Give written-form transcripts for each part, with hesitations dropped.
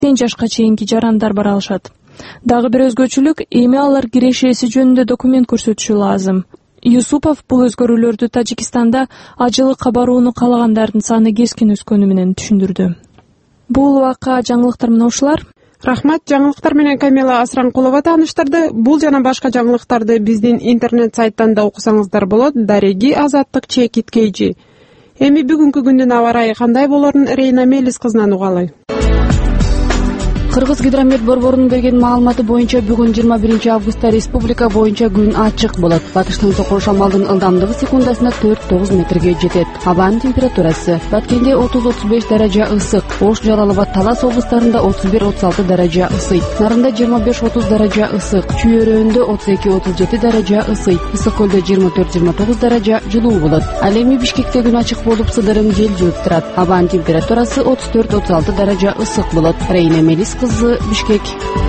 жашка чейинки жарандар бара алышат. Дагы бир өзгөчөлүк, эми алар кирешеси жөнүндө документ көрсөтүшү лазым. Юсупов бул өзгөрүүлөрдү Тажикстанда ажылыкка барууну каалагандардын саны кескин өскөнү менен түшүндүрдү. Бул убакка жаңылыктар менен ушулар. Рахмат, жаңылыктар менен Камила Асранкулова тааныштырды. Бул жана башка жаңылыктарды биздин интернет сайттан да окусаңыздар болот. Дареги Азаттык Чекит Кейжи. Эми бүгүнкү күндүн аба ырайы кандай болорун Рейна Мелис кызынан угалы. Кыргыз гидромет борборунун берген маалыматы боюнча бүгүн 21 августта республика боюнча күн ачык болот. Батыштын сокол шамалдын ылдамдыгы секундасына 4-9 метрге жетет. Абанын температурасы Баткенде 30-35 даража ысык, Ош, Жалал Абад, Талас облустарында 31-36 даража ысыйт. Нарында 25-30 даража ысык, Чүй-өрөөнүндө 32-37 даража ысыйт. Ысык көлдө 24-29 даража жылуу болот. Ал эми Бишкекте күн ачык болуп, сыдырым жел жууп турат. Абанын температурасы 34-36 даража ысык болот. Рейна Мелис кызы, Бишкек.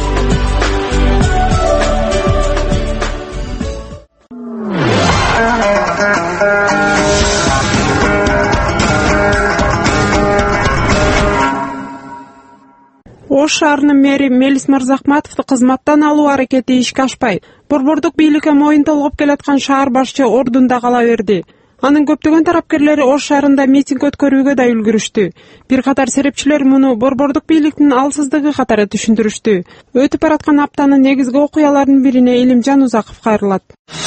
Ош шаарынын мэри Мелис Мырзахматовду кызматтан алуу аракети ишке ашпай, борбордук бийликке моюн толгоп келаткан шаар башчы ордунда кала берди. Анын көптөгөн тарапкерлери Ош шаарында митинг өткөрүүгө да үлгүрүштү. Бир катар серепчилер муну борбордук бийликтин алсыздыгы катары түшүндүрүштү. Өтүп бараткан аптанын негизги окуяларынын бирине Илимжан Узаков кайрылат.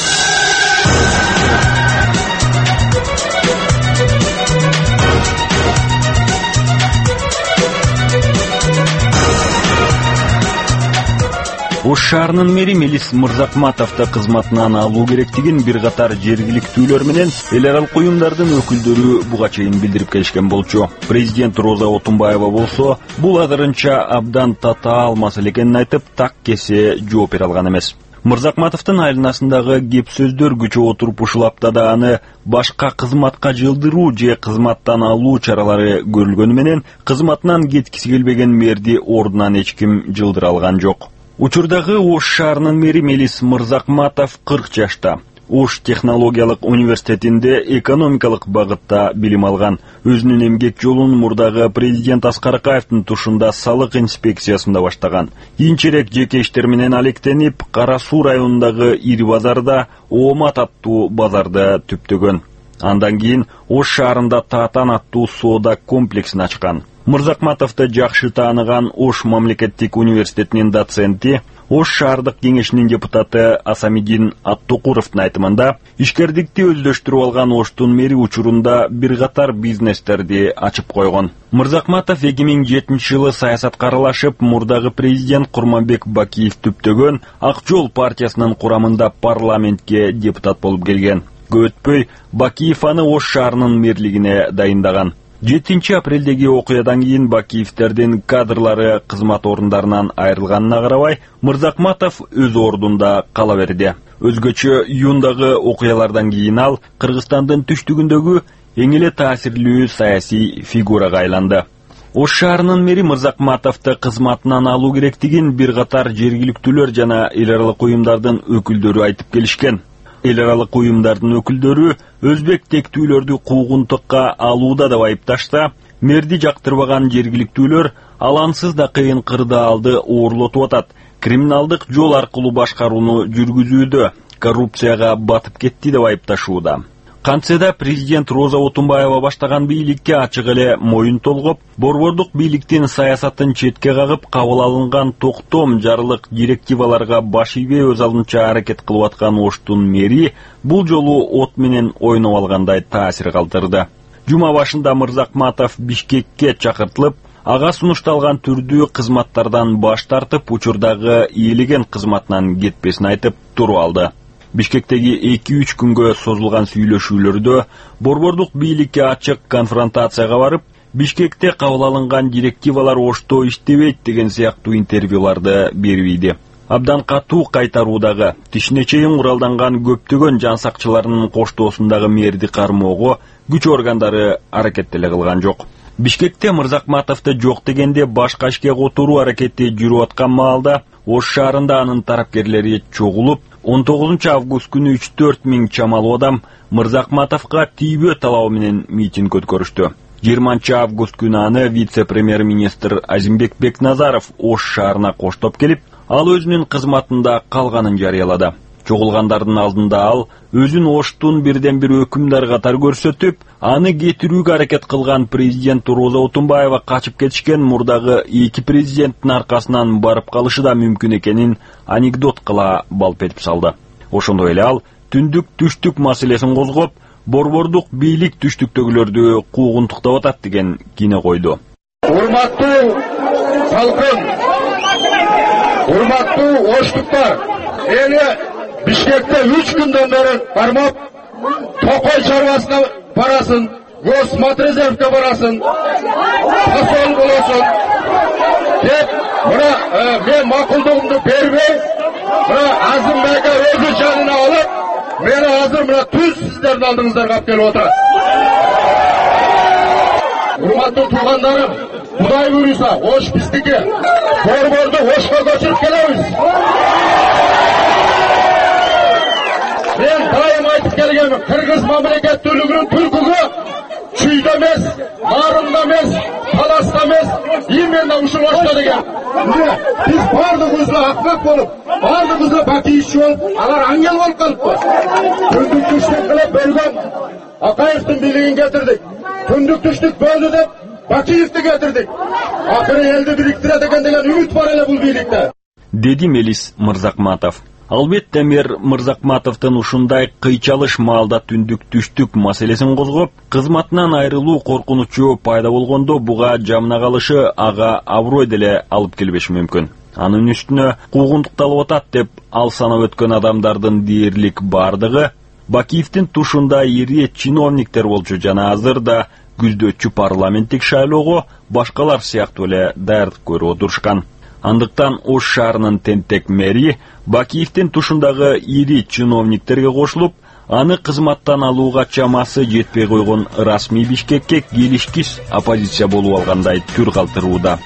Ош шаарынын мэри Мелис Мырзахматовду кызматынан алуу керектигин бир катар жергиликтүүлөр менен эл аралык уюмдардын өкүлдөрү буга чейин билдирип келишкен болчу. Президент Роза Отунбаева болсо, бул азырынча абдан татаал маселе экенин айтып, так кесе жооп бере алган эмес. Мырзахматовдун айланасындагы кеп сөздөр күчөп отуруп ушул аптада аны башка кызматка жылдыруу же кызматтан алуу чаралары көрүлгөнү менен кызматынан кеткиси келбеген мэрди ордунан эч ким жылдыра алган жок. Учурдагы Ош шаарынын мэри Мелис Мырзахматов 40 жашта. Ош технологиялык университетинде экономикалык багытта билим алган. Өзүнүн эмгек жолун мурдагы президент Аскар Акаевдин тушунда салык инспекциясында баштаган. Кийинчерээк жеке иштер менен алектенип, Кара Суу районундагы ири базарда Оомат аттуу базарды түптөгөн. Андан кийин Ош шаарында Татан аттуу соода комплексин ачкан. Мырзахматовду жакшы тааныган Ош мамлекеттик университетинин доценти, Ош шаардык кеңешинин депутаты Асамидин Аттокуровдун айтымында, ишкердикти өздөштүрүп алган Оштун мэри учурунда бир катар бизнестерди ачып койгон. Мырзахматов 2007 жылы саясатка аралашып, мурдагы президент Курманбек Бакиев түптөгөн Ак жол партиясынын курамында парламентке депутат болуп келген. Көп өтпөй Бакиев аны Ош шаарынын мэрлигине дайындаган. 7 апрелдеги окуядан кийин Бакиевтердин кадрлары кызмат орундарынан айрылганына карабай, Мырзахматов өз ордунда кала берди. Өзгөчө июндагы окуялардан кийин ал Кыргызстандын түштүгүндөгү эң эле таасирлүү саясий фигурага айланды. Ош шаарынын мэри Мырзахматовду кызматынан алуу керектигин бир катар жергиликтүүлөр жана эл аралык уюмдардын өкүлдөрү айтып келишкен. Эл аралык уюмдардын өкүлдөрү өзбек тектүүлөрдү куугунтукка алууда деп айыпташса, мэрди жактырбаган жергиликтүүлөр алансыз да кыйын кырдаалды оорлотуп атат, криминалдык жол аркылуу башкарууну жүргүзүүдө коррупцияга батып кетти деп айыпташууда. Кантсе да президент Роза Отунбаева баштаган бийликке ачык эле моюн толгоп, борбордук бийликтин саясатын четке кагып, кабыл алынган токтом жарылык директиваларга баш ийбей өз алдынча аракет кылып аткан Оштун мэри бул жолу от менен ойноп алгандай таасир калтырды. Жума башында Мырзахматов Бишкекке чакыртылып, ага сунушталган түрдүү кызматтардан баш тартып, учурдагы ийилген кызматынан кетпесин айтып туруп алды. Бишкектеги 2-3 күнгө созулган сүйлөшүүлөрдө борбордук бийликке ачык конфронтацияга барып, Бишкекте кабыл алынган директивалар Ошто иштебейт деген сыяктуу интервьюларды берип ийди. Абдан катуу кайтаруудагы, тишине чейин куралданган көптөгөн жан сакчыларынын коштоосундагы мэрди кармоого күч органдары аракет деле кылган жок. Бишкекте Мырзахматовду жок дегенде башка ишке которуу аракети жүрүп аткан маалда Ош шаарында анын тарапкерлери чогулуп, 19 август күнү 3-4 миң чамалуу адам Мырзахматовго тийбөө талабы менен митинг өткөрүштү. 20 август күнү аны вице-премьер-министр Азимбек Бекназаров Ош шаарына коштоп келип, ал өзүнүн кызматында калганын жарыялады. Чогулгандардын алдында ал өзүн Оштун бирден бир өкүмдар катары көрсөтүп, аны кетирүүгө аракет кылган президент Роза Отунбаева качып кетишкен мурдагы эки президенттин аркасынан барып калышы да мүмкүн экенин анекдот кыла балпетип салды. Ошондой эле ал түндүк түштүк маселесин козгоп, борбордук бийлик түштүктөгүлөрдү куугунтуктап атат деген кине койду. Урматтуу салкын, урматтуу оштуктар, эли Бишкекте 3 күндөн бери бармап, Токой чарбасына барасын, Госматрезервке барасын, посол болосун деп, мына мен макулдугумду бербей, мына Азимбекке өзү жанына алып, мени азыр мына түз сиздердин алдыңыздарга алып келип отурат. Урматтуу туугандарым, Кудай буйруса, Ош биздики. Борборду Ошко көчүрүп келебиз. Мен дайым айтып келгенмин, Кыргыз мамлекеттүүлүгүнүн түлкүгү чүйдө эмес, нарында эмес, таласта эмес, именно ушул Ошто деген. Биз бардыгыбызга акмак болуп, бардыгыбызга бакийчи болуп, алар аңгел болуп калыппы. Түндүк түштүк кылып бөлгөн Акаевдин бийлигин кетирдик. Түндүк түштүк бөлдү деп Бакиевди кетирдик. Акыры элди бириктирет экен деген үмүт бар эле бул бийликте. Деди Мелис Мырзакматов. Албетте мэр Мырзакматовдун ушундай кыйчалыш маалда түндүк түштүк маселесин козгоп, кызматынан айрылуу коркунучу пайда болгондо буга жамына калышы ага аброй деле алып келбеши мүмкүн. Анын үстүнө куугунтукталып атат деп ал санап өткөн адамдардын дээрлик бардыгы Бакиевдин тушунда ири чиновниктер болчу жана азыр да күздөөчү парламенттик шайлоого башкалар сыяктуу эле даярдык көрүп отурушкан. Андыктан Ош шаарынын тентек мэри Бакиевдин тушундагы ири чиновниктерге кошулуп, аны кызматтан алууга чамасы жетпей койгон расмий Бишкекке келишкис оппозиция болуп алгандай түр калтырууда.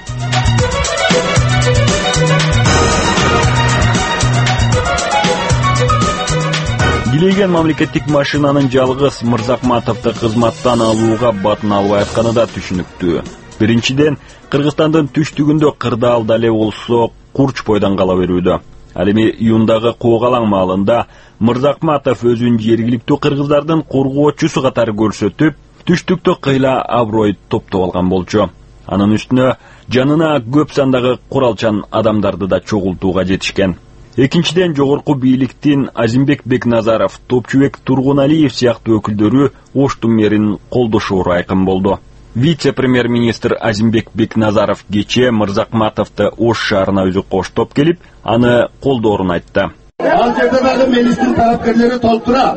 Килейген мамлекеттик машинанын жалгыз Мырзакматовду кызматтан алууга батын албай атканы да түшүнүктүү. Биринчиден, Кыргызстандын түштүгүндө кырдаал дале болсо курч бойдон кала берүүдө. Ал эми июндагы коогалаң маалында Мырзакматов өзүн жергиликтүү кыргыздардын коргоочусу катары көрсөтүп, түштүктө кыйла аброй топтоп алган болчу. Анын үстүнө жанына көп сандагы куралчан адамдарды да чогултууга жетишкен. Экинчиден, жогорку бийликтин Азимбек Бекназаров, Топчубек Тургуналиев сыяктуу өкүлдөрү Оштун мэрин колдошоору айкын болду. Вице-премьер-министр Азимбек Бекназаров кечээ Мырзакматовду Ош шаарына өзү коштоп келип, аны колдоорун айтты. Ал жерде дагы Мелистин талапкерлери толтура.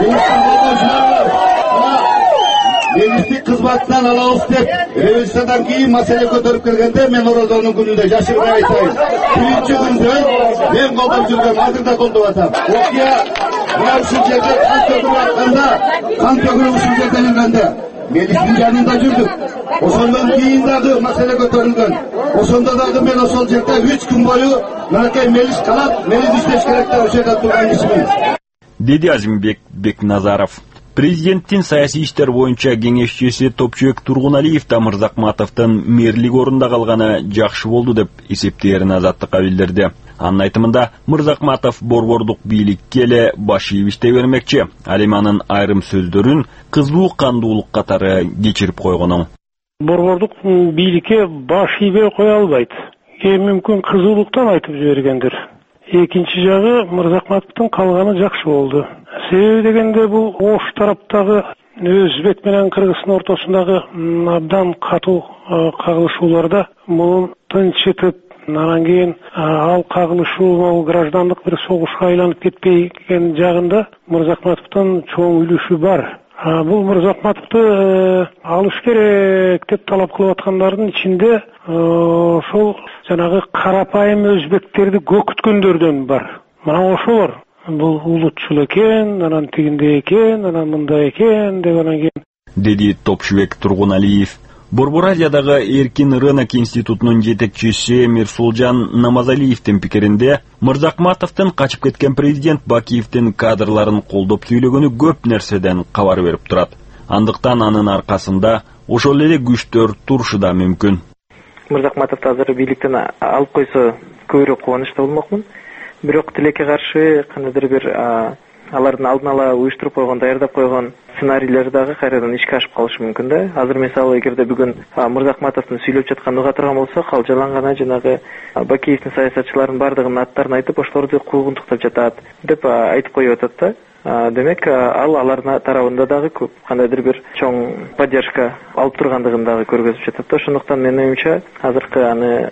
Мелисти кызматтан алабыз деп, революциядан кийин маселе көтөрүп келгенде мен Орозонун күнүндө жашырбай айтайын. Биринчи күндө мен колдоп жүргөм, азыр да колдоп атам. Окуя мына ушул жерде кан төгүлүп ушул жерде жүргөндө Мелистин жанында жүрдүк. Ошондон кийин дагы маселе көтөрүлгөн. Ошондо дагы мен ошол жерде 3 күн бою мынакей Мелис калат, Мелис иштеш керек деп ошол жерде турган кишимин. Деди Азимбек Бекназаров. Президенттин саясий иштер боюнча кеңешчиси Топчубек Тургуналиев да Мырзакматовдун мэрлик орунда калганы жакшы болду деп эсептээрин Азаттыкка билдирди. Анын айтымында Мырзакматов борбордук бийликке эле баш ийиштей бермекчи. Ал эми анын айрым сөздөрүн кызуу кандуулук катары кечирип койгону. Борбордук бийликке баш ийбей кое албайт. Мүмкүн кызуулуктан айтып жибергендир. Экинчи жагы Мырзакматовдун калганы жакшы болду. Себеби дегенде бул Ош тараптагы Өзбек менен Кыргыздын ортосундагы абдан катуу кагылышууларда мунун тынчытып, анан кийин ал кагылышуу граждандык бир согушка айланып кетпеген жагында Мырзакматовдун чоң үлүшү бар. Бул Мырзакматовду алыш керек деп талап кылып аткандардын ичинде ошол жанагы карапайым өзбектерди көкүткөндөрдөн бар. Мына ошолор бул улутчул экен, анан тигинде экен, анан мындай экен деп анан кийин деди Топчубек Тургуналиев. Борбор Азиядагы эркин рынок институтунун жетекчиси Мирсулжан Намазалиевдин пикиринде, Мырзакматовдун качып кеткен президент Бакиевдин кадрларын колдоп сүйлөгөнү көп нерседен кабар берип турат. Андыктан анын аркасында ошол эле күчтөр турушу да мүмкүн. Мырзакматовду азыр бийликтен алып койсо көбүрөөк кубанычта болмокмун. Бирок тилекке каршы кандайдыр бир алардын алдын ала уюштуруп койгон, даярдап койгон сценарийлер дагы кайрадан ишке ашып калышы мүмкүн да. Азыр мисалы эгерде бүгүн Мырзакматовдун сүйлөп жатканын уга турган болсок, ал жалаң гана жанагы Бакиевдин саясатчыларынын бардыгынын аттарын айтып, ошолорду куугунтуктап жатат деп айтып коюп атат да. Демек, алардын тарабында дагы көп кандайдыр бир чоң поддержка алып тургандыгын дагы көргөзүп жатат да. Ошондуктан менин оюмча азыркы аны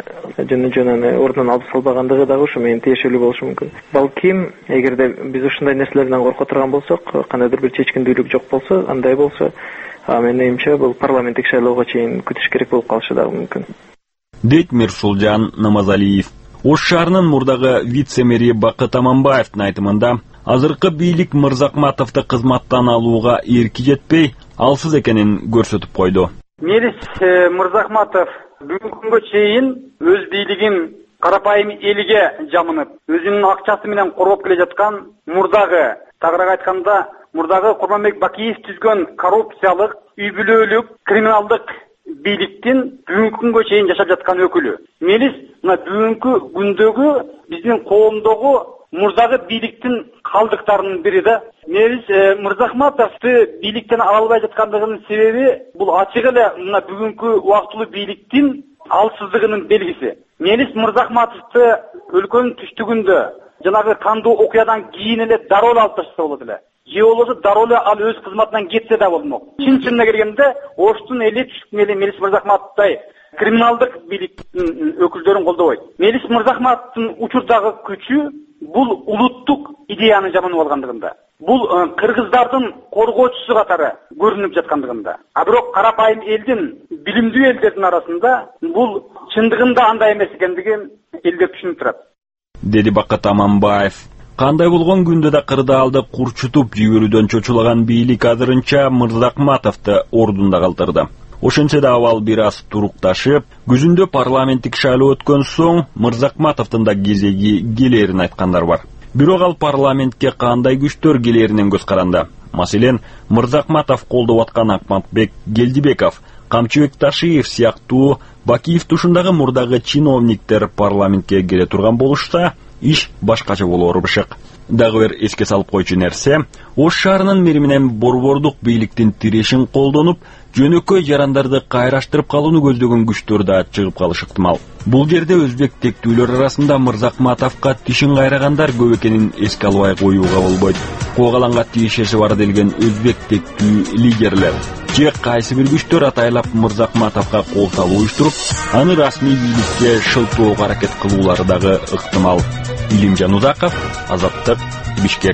жөн ордунан алып салбагандыгы дагы ушу менен тиешелүү болушу мүмкүн. Балким, эгерде биз ушундай нерселерден корко турган болсок, кандайдыр бир чечкиндүүлүк жок болсо, андай болсо, менин оюмча бул парламенттик шайлоого чейин күтүш керек болуп калышы дагы мүмкүн. Дейт Мирсулжан Намазалиев. Ош шаарынын мурдагы вице-мэри Бакыт Аманбаевдин айтымында, азыркы бийлик Мырзакматовду кызматтан алууга эрки жетпей, алсыз экенин көрсөтүп койду. Мелис Мырзакматов бүгүнкү күнгө чейин өз бийлигин карапайым элге жамынып, өзүнүн акчасы менен коргоп келе жаткан мурдагы, тагыраак айтканда, мурдагы Курманбек Бакиев түзгөн коррупциялык, үй бүлөлүк, криминалдык бийликтин бүгүнкү күнгө чейин жашап жаткан өкүлү. Мелис мына бүгүнкү күндөгү биздин коомдогу мурдагы бийликтин калдыктарынын бири да. Мелис Мырзакматовду бийликтен ала албай жаткандыгынын себеби бул ачык эле мына бүгүнкү убактылуу бийликтин алсыздыгынын белгиси. Мелис Мырзакматовду өлкөнүн түштүгүндө жанагы кандуу окуядан кийин эле дароо алып таштаса болот эле. Же болбосо дароо эле ал өз кызматынан кетсе да болмок. Чын-чынына келгенде Оштун эли түштүк эли Мелис Мырзакматовдой криминалдык бийликтин өкүлдөрүн колдобойт. Мелис Мырзакматовдун учурдагы күчү бул улуттук идеяны жаманып алгандыгында. Бул кыргыздардын коргоочусу катары көрүнүп жаткандыгында. А бирок карапайым элдин, билимдүү элдердин арасында бул чындыгында андай эмес экендигин элдер түшүнүп турат. Деди Бакыт Аманбаев. Кандай болгон күндө да кырдаалды курчутуп жиберүүдөн чочулаган бийлик азырынча Мырзакматовду ордунда калтырды. Ошентсе да абал бир аз турукташып, күзүндө парламенттик шайлоо өткөн соң Мырзакматовдун да кезеги келерин айткандар бар. Бирок ал парламентке кандай күчтөр келеринен көз каранды. Маселен, Мырзакматов колдоп аткан Акматбек Келдибеков, Камчыбек Ташиев сыяктуу Бакиев тушундагы мурдагы чиновниктер парламентке келе турган болушса, иш башкача болоор бышык. Дагы бир эске салып койчу нерсе, Ош шаарынын мэри менен борбордук бийликтин тирешин колдонуп, жөнөкөй жарандарды кайраштырып калууну көздөгөн күчтөр да чыгып калышы ыктымал. Бул жерде өзбек тектүүлөр арасында Мырзакматовго тишин кайрагандар көп экенин эске албай коюуга болбойт. Когаланга тиешеси бар делген өзбек тектүү лидерлер же кайсы бир күчтөр атайлап Мырзакматовго кол салуу уюштуруп, аны расмий бийликке шылтоого аракет кылуулары дагы ыктымал. Илимжан Узаков, Азаттык, Бишкек.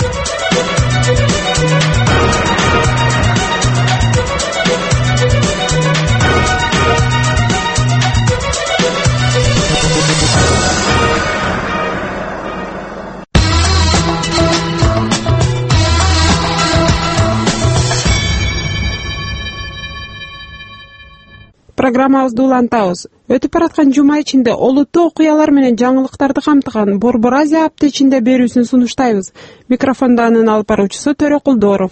Программабызды улантабыз. Өтүп бараткан жума ичинде олуттуу окуялар менен жаңылыктарды камтыган Борбор Азия апта ичинде берүүсүн сунуштайбыз. Микрофондо анын алып баруучусу Төрөкулдоров.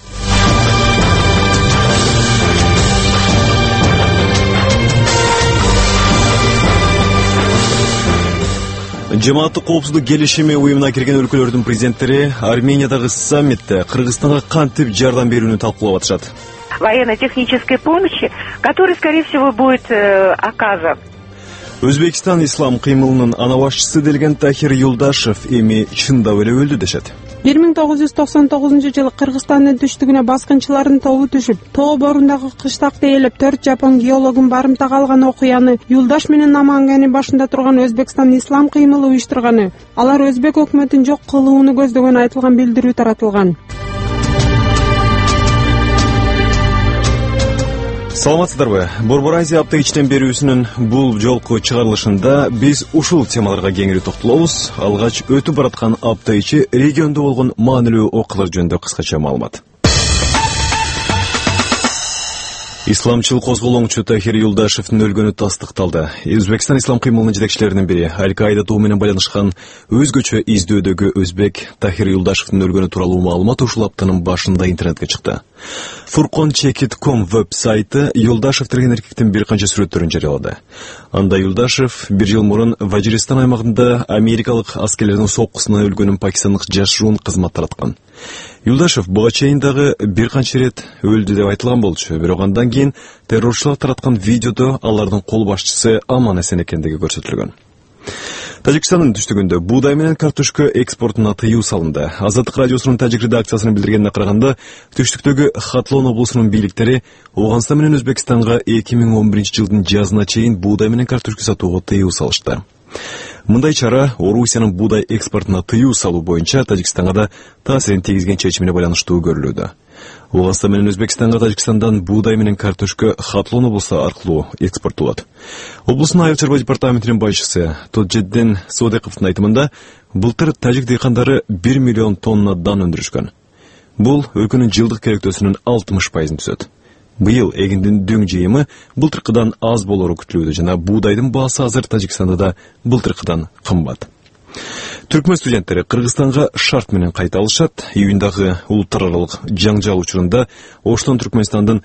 Жамааттык коопсуздук келишими уюмуна кирген өлкөлөрдүн президенттери Армениядагы саммитте Кыргызстанга кантип жардам берүүнү талкуулап атышат. Военно-технической помощи, которая, скорее всего, будет оказана. Өзбекстан ислам кыймылынын ана башчысы делген Тахир Юлдашев эми чындап эле өлдү дешет. 1999-жылы Кыргызстандын түштүгүнө баскынчылардын тобу түшүп, тоо борундагы кыштакты ээлеп 4 жапон геологун барымтага алган окуяны Юлдаш менен Намангандын башында турган Өзбекстан ислам кыймылы уюштурганы, алар өзбек өкмөтүн жок кылууну көздөгөн айтылган билдирүү таратылган. Саламатсыздарбы? Борбор Азия апта ичинен берүүсүнүн бул жолку чыгарылышында биз ушул темаларга кеңири токтолобуз. Алгач өтүп бараткан апта ичи региондо болгон маанилүү окуялар жөнүндө кыскача маалымат. Исламчыл козголоңчу Тахир Юлдашевдин өлгөнү тастыкталды. Өзбекстан ислам кыймылынын жетекчилеринин бири Аль-Каида тобу менен байланышкан өзгөчө издөөдөгү өзбек Тахир Юлдашевдин өлгөнү тууралуу маалымат ушул аптанын башында интернетке чыкты. Furqonchekit.com веб-сайты Юлдашев деген эркектин бир канча сүрөттөрүн жарыялады. Анда Юлдашев бир жыл мурун Важиристан аймагында америкалык аскерлердин соккусуна өлгөнүн пакистандык жаш жуун кызмат тараткан. Юлдашев буга чейин дагы бир канча рет өлдү деп айтылган болчу, бирок андан кийин террорчулар тараткан видеодо алардын кол башчысы аман эсен экендиги көрсөтүлгөн. Тажикстандын түштүгүндө буудай менен картошка экспортуна тыюу салынды. Азаттык радиосунун тажик редакциясынын билдиргенине караганда, түштүктөгү Хатлон облусунун бийликтери Ооганстан менен Өзбекстанга 2011-жылдын жазына чейин буудай менен картошка сатууга тыюу салышты. Мындай чара Орусиянын буудай экспортуна тыюу салуу боюнча Тажикстанга да таасирин тийгизген чечимине байланыштуу көрүлүүдө. Ооганстан менен Өзбекстанга Тажикстандан буудай менен картошка Хатлон облусу аркылуу экспорттолот. Облустун айыл чарба департаментинин башчысы Тоджеддин Содековдун айтымында, былтыр тажик дыйкандары 1 миллион тонна дан өндүрүшкөн. Бул өлкөнүн жылдык керектөөсүнүн 60%-ын түзөт. Быйыл эгиндин дөң жыйымы былтыркыдан аз болору күтүлүүдө жана буудайдын баасы азыр Тажикстанда да былтыркыдан кымбат. Түркмөн студенттери Кыргызстанга шарт менен кайта алышат. Июндагы улуттар аралык жаңжал учурунда Оштон Түркмөнстандын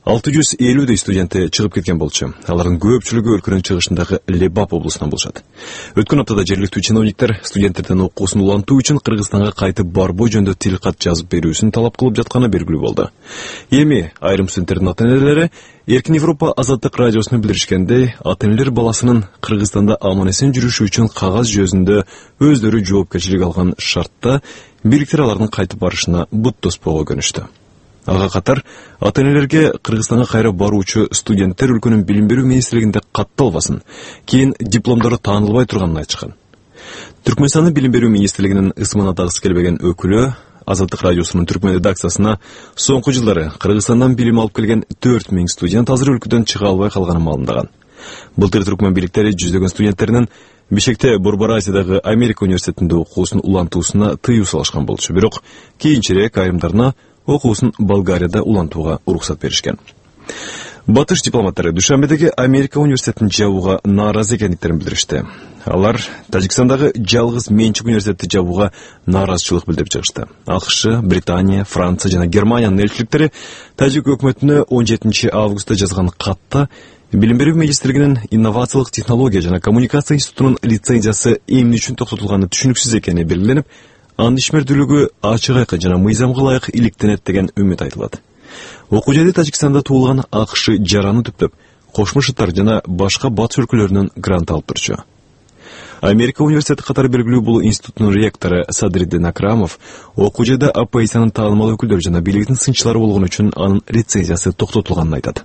650 студенти чыгып кеткен болчу. Алардын көпчүлүгү өлкөнүн чыгышындагы Лебап облусунан болушат. Өткөн аптада жергиликтүү чиновниктер студенттердин окуусун улантуу үчүн Кыргызстанга кайтып барбоо жөнүндө тил кат жазып берүүсүн талап кылып жатканы белгилүү болду. Эми айрым студенттердин ата-энелери Эркин Европа азаттык радиосуна билдиришкендей, ата-энелер баласынын Кыргызстанда аман-эсен жүрүшү үчүн кагаз жүзүндө өздөрү жоопкерчилик алган шартта бийликтер алардын кайтып барышына бут тоспоого көнүштү. Ага катар ата-энелерге Кыргызстанга кайра баруучу студенттер өлкөнүн билим берүү министрлигинде катталбасын, кийин дипломдору таанылбай турганын айтышкан. Түркмөнстандын билим берүү министрлигинин ысымына тагысы келбеген өкүлү Азаттык радиосунун түркмөн редакциясына соңку жылдары Кыргызстандан билим алып келген 4000 студент азыр өлкөдөн чыга албай калганын маалымдаган. Былтыр түркмөн бийликтери жүздөгөн студенттеринин Бишкекте Борбор-Азиядагы Америка университетинде окуусун улантуусуна тыюу салышкан болчу, бирок кийинчерээк айрымдарына окуусун Болгарияда улантууга уруксат беришкен. Батыш дипломаттары Душанбедеги Америка университетин жабууга нааразы экендиктерин билдиришти. Алар Тажикстандагы жалгыз менчик университетти жабууга нааразычылык билдирип чыгышты. АКШ, Британия, Франция жана Германиянын элчиликтери тажик өкмөтүнө 17 августта жазган катта Билим берүү министрлигинин инновациялык технология жана коммуникация институтунун лицензиясы эмне үчүн токтотулганы түшүнүксүз экени белгиленип, анын ишмердүүлүгү ачык айкын жана мыйзамга ылайык иликтенет деген үмүт айтылат. Окуу жайы Тажикстанда туулган АКШ жараны түптөп, Кошмо Штаттар жана башка батыш өлкөлөрүнөн грант алып турчу. Америка университети катары белгилүү бул институттун ректору Садриддин Акрамов окуу жайда оппозициянын таанымал өкүлдөрү жана бийликтин сынчылары болгон үчүн анын лицензиясы токтотулганын айтат.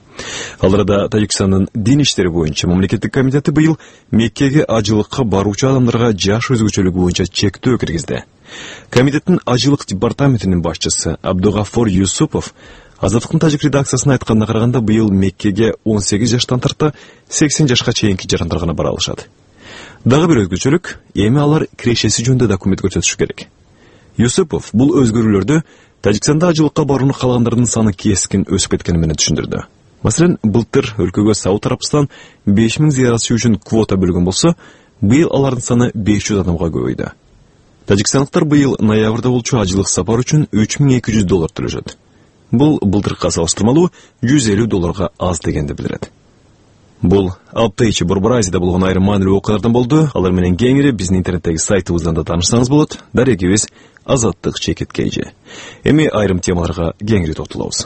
Ал арада Тажикстандын дин иштери боюнча мамлекеттик комитети быйыл Меккеге ажылыкка баруучу адамдарга жаш өзгөчөлүгү боюнча чектөө киргизди. Комитеттин ажылык департаментинин башчысы Абдугафор Юсупов Азаттыктын тажик редакциясына айтканына караганда быйыл Меккеге 18 жаштан тарта 80 жашка чейинки жарандар гана бара алышат. Дагы бир өзгөчөлүк, эми алар кирешеси жөнүндө документ көрсөтүшү керек. Юсупов бул өзгөрүүлөрдү Тажикстанда ажылыкка барууну каалагандардын саны кескин өсүп кеткени менен түшүндүрдү. Маселен, былтыр өлкөгө Сауд Арабистан 5000 зыяратчы үчүн квота бөлгөн болсо, быйыл алардын саны 500 адамга көбөйдү. Тажикстандыктар быйыл ноябрда болчу ажылык сапар үчүн $3200 төлөшөт. Бул былтыркыга салыштырмалуу $150 аз дегенди билдирет. Бул апта ичи Борбор-Азияда болгон айрым маанилүү окуялардан болду. Алар менен кеңири биздин интернеттеги сайтыбыздан да таанышсаңыз болот. Дарегибиз Азаттык ЧКТ. Эми айрым темаларга кеңири токтолобуз.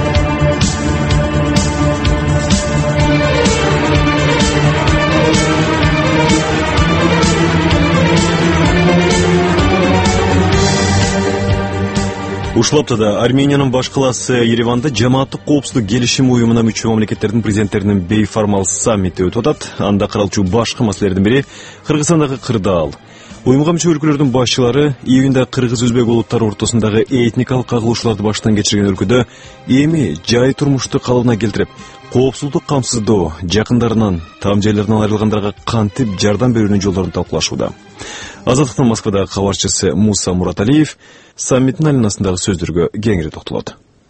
Ушул аптада Армениянын баш калаасы Ереванда жамааттык коопсуздук келишим уюмуна мүчө мамлекеттердин президенттеринин бейформал саммити өтүп атат. Анда каралчу башкы маселелердин бири Кыргызстандагы кырдаал. Уюмга мүчө өлкөлөрдүн башчылары июнда кыргыз-өзбек улуттары ортосундагы этникалык кагылышууларды баштан кечирген өлкөдө эми жай турмушту калыбына келтирип, коопсуздук камсыздоо, жакындарынан, там жайларынан айрылгандарга кантип жардам берүүнүн жолдорун талкуулашууда. Азаттыктын Москвадагы кабарчысы Муса Мураталиев саммиттин айланасындагы сөздөргө кеңири токтолот.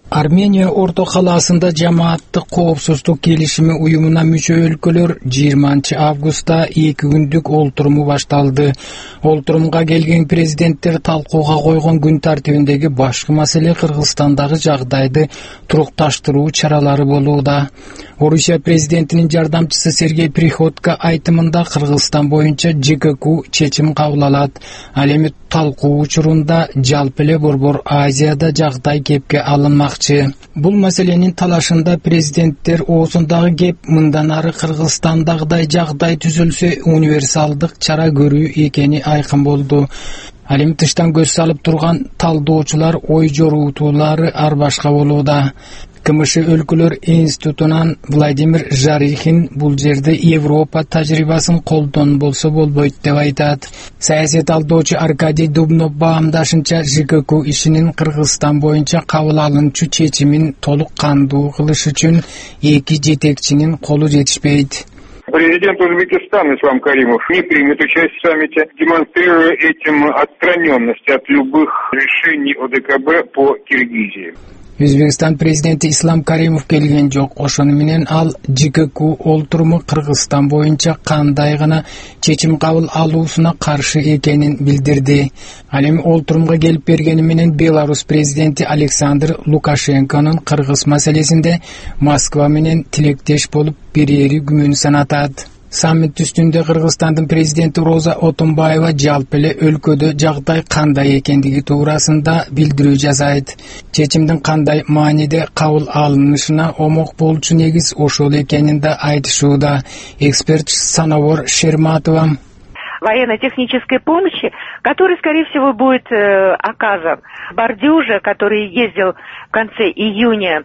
Armeniya Orta қаласында жамааттык коопсуздук келишими уюмуна мүчө өлкөлөр 20 августта 2 күндүк олтуруму башталды. Олтурумга келген президенттер талкууга койгон күн тартибиндеги башкы маселе Кыргызстандагы жагдайды турукташтыруу чаралары болууда. Орусия президентинин жардамчысы Сергей Приходько айтымында Кыргызстан боюнча ЖКК чечим кабыл алат. Ал эми талкуу учурунда жалпы эле Борбор Азияда жагдай кепке алынмакчы. Бул маселенин талашында президенттер оозундагы кеп мындан ары Кыргызстандагыдай жагдай түзүлсө универсалдык чара көрүү экени айкын болду. Ал эми тыштан көз салып турган талдоочулар ой жоруутуулары ар башка болууда. КМШ өлкөлөр институтунан Владимир Жарихин бул жерде Европа тажрыйбасын колдон болсо болбойт деп айтат. Саясий талдоочу Аркадий Дубнов баамдашынча ЖКК ишинин Кыргызстан боюнча кабыл алынчу чечимин толук кандуу кылыш үчүн эки жетекчинин колу жетишпейт. Президент Узбекистана Ислам Каримов не примет участие в саммите, демонстрируя этим отстраненность от любых решений ОДКБ по Киргизии. Өзбекстан президенти Ислам Каримов келген жок. Ошону менен ал ЖКК олтуруму Кыргызстан боюнча кандай гана чечим кабыл алуусуна каршы экенин билдирди. Ал эми олтурумга келип бергени менен Беларусь президенти Александр Лукашенконун Кыргыз маселесинде Москва менен тилектеш болуп берери күмөн санатат. Саммит үстүндө Кыргызстандын президенти Роза Отунбаева жалпы эле өлкөдө жагдай кандай экендиги туурасында билдирүү жасайт. Чечимдин кандай мааниде кабыл алынышына омок болчу негиз ошол экенин да айтышууда. Эксперт Санавор Шерматова. Военно-технической помощи, который, скорее всего, будет оказан. Бардюжа, который ездил в конце июня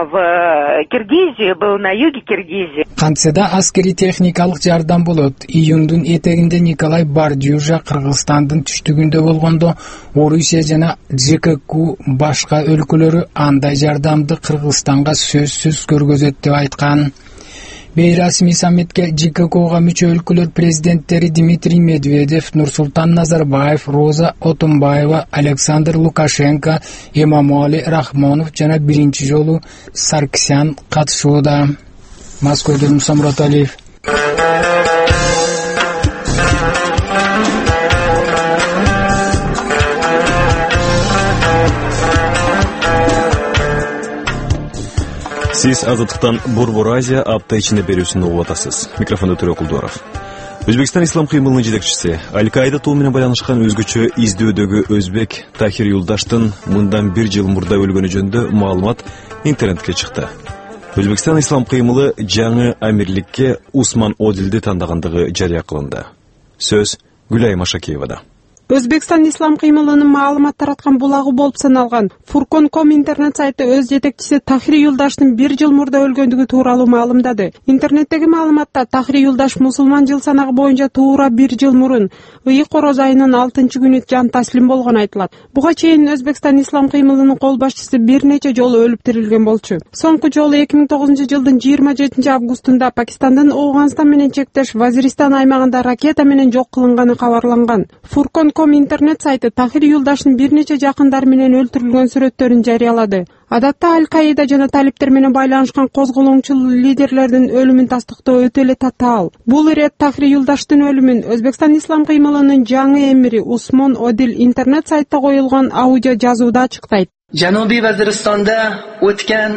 в Киргизию, был на юге Киргизии. Кантседа аскери техникалык жардам болот. Июндун этегинде Николай Бардюжа Кыргызстандын түштүгүндө болгондо Орусия жана ЖКК башка өлкөлөрү андай жардамды Кыргызстанга сөзсүз көргөзөт деп айткан. Бейрасмий саммитке ЖККга мүчө өлкөлөр президенттери Дмитрий Медведев, Нурсултан Назарбаев, Роза Отунбаева, Александр Лукашенко, Эмомали Рахмонов жана биринчи жолу Сарксян катышууда. Москвадан Самрат Алиев. Сиз Азаттыктан Борбор Азия апта ичинде берүүсүн угуп атасыз. Микрофондо Төрө Кулдуаров. Өзбекстан ислам кыймылынын жетекчиси, Аль-Каида тобу менен байланышкан өзгөчө издөөдөгү өзбек Тахир Юлдаштын мындан 1 жыл мурда өлгөнү жөнүндө маалымат интернетке чыкты. Өзбекстан ислам кыймылы жаңы амирликке Усман Одилди тандагандыгы жарыя кылынды. Сөз Гүлай Машакеевада. Өзбекстан ислам кыймылынын маалымат тараткан булагы болуп саналган Furqon.com интернет сайты өз жетекчиси Тахир Юлдаштын 1 жыл мурда өлгөндүгү тууралуу маалымдады. Интернеттеги маалыматта Тахир Юлдаш мусулман жыл санагы боюнча туура 1 жыл мурун Короз айынын 6-күнү жан таслим болгон айтылат. Буга чейин Өзбекстан ислам кыймылынын кол башчысы бир нече жолу өлүп тирилген болчу. Соңку жолу 2009 жылдын 27 августунда Пакистандын Ооганстан менен чектеш Вазиристан аймагында ракета менен жок кылынганы кабарланган. Furqon.com интернет сайты Тахир Юлдаштын бир нече жакындары менен өлтүрүлгөн сүрөттөрүн жарыялады. Адатта Аль-Каида жана талиптер менен байланышкан козголоңчул лидерлердин өлүмүн тастыктоо өтө эле татаал. Бул ирет Тахир Юлдаштын өлүмүн Өзбекстан ислам кыймылынын жаңы эмири Усмон Одил интернет сайтта коюлган аудио жазууда ачыктайт. Janubiy Vaziristonda o'tgan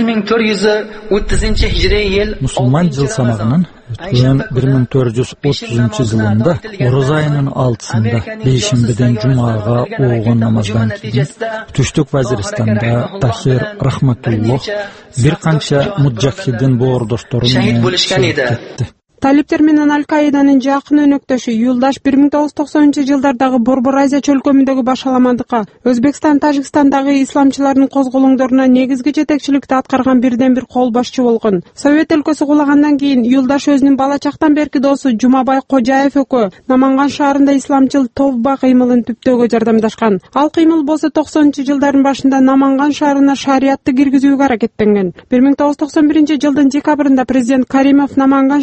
1430-hijriy yil Musulmon jil sanagının ötken 1430-yılında Oruz ayının 6-sında Beşinbeden Cuma'ga oğun namazdan keyin Tüştük Vaziristonda Tahir Rahmatulloh bir qancha mujahidin boğurdostori şehit bo'lishgan edi. Талиптер менен Аль-Каиданын жакын өнөктөшү Юлдаш 1990-жылдардагы Борбор Азия чөлкөмүндөгү башаламандыкка, Өзбекстан, Тажикстандагы исламчылардын козголоңдоруна негизги жетекчиликти аткарган бирден бир кол башчы болгон. Совет өлкөсү кулагандан кийин Юлдаш өзүнүн бала чактан берки досу Жумабай Кожаев экөө Наманган шаарында исламчыл Товба кыймылын түптөөгө жардамдашкан. Ал кыймыл болсо 90-жылдардын башында Наманган шаарына шариятты киргизүүгө аракеттенген. 1991-жылдын декабрында президент Каримов Наманган шаарына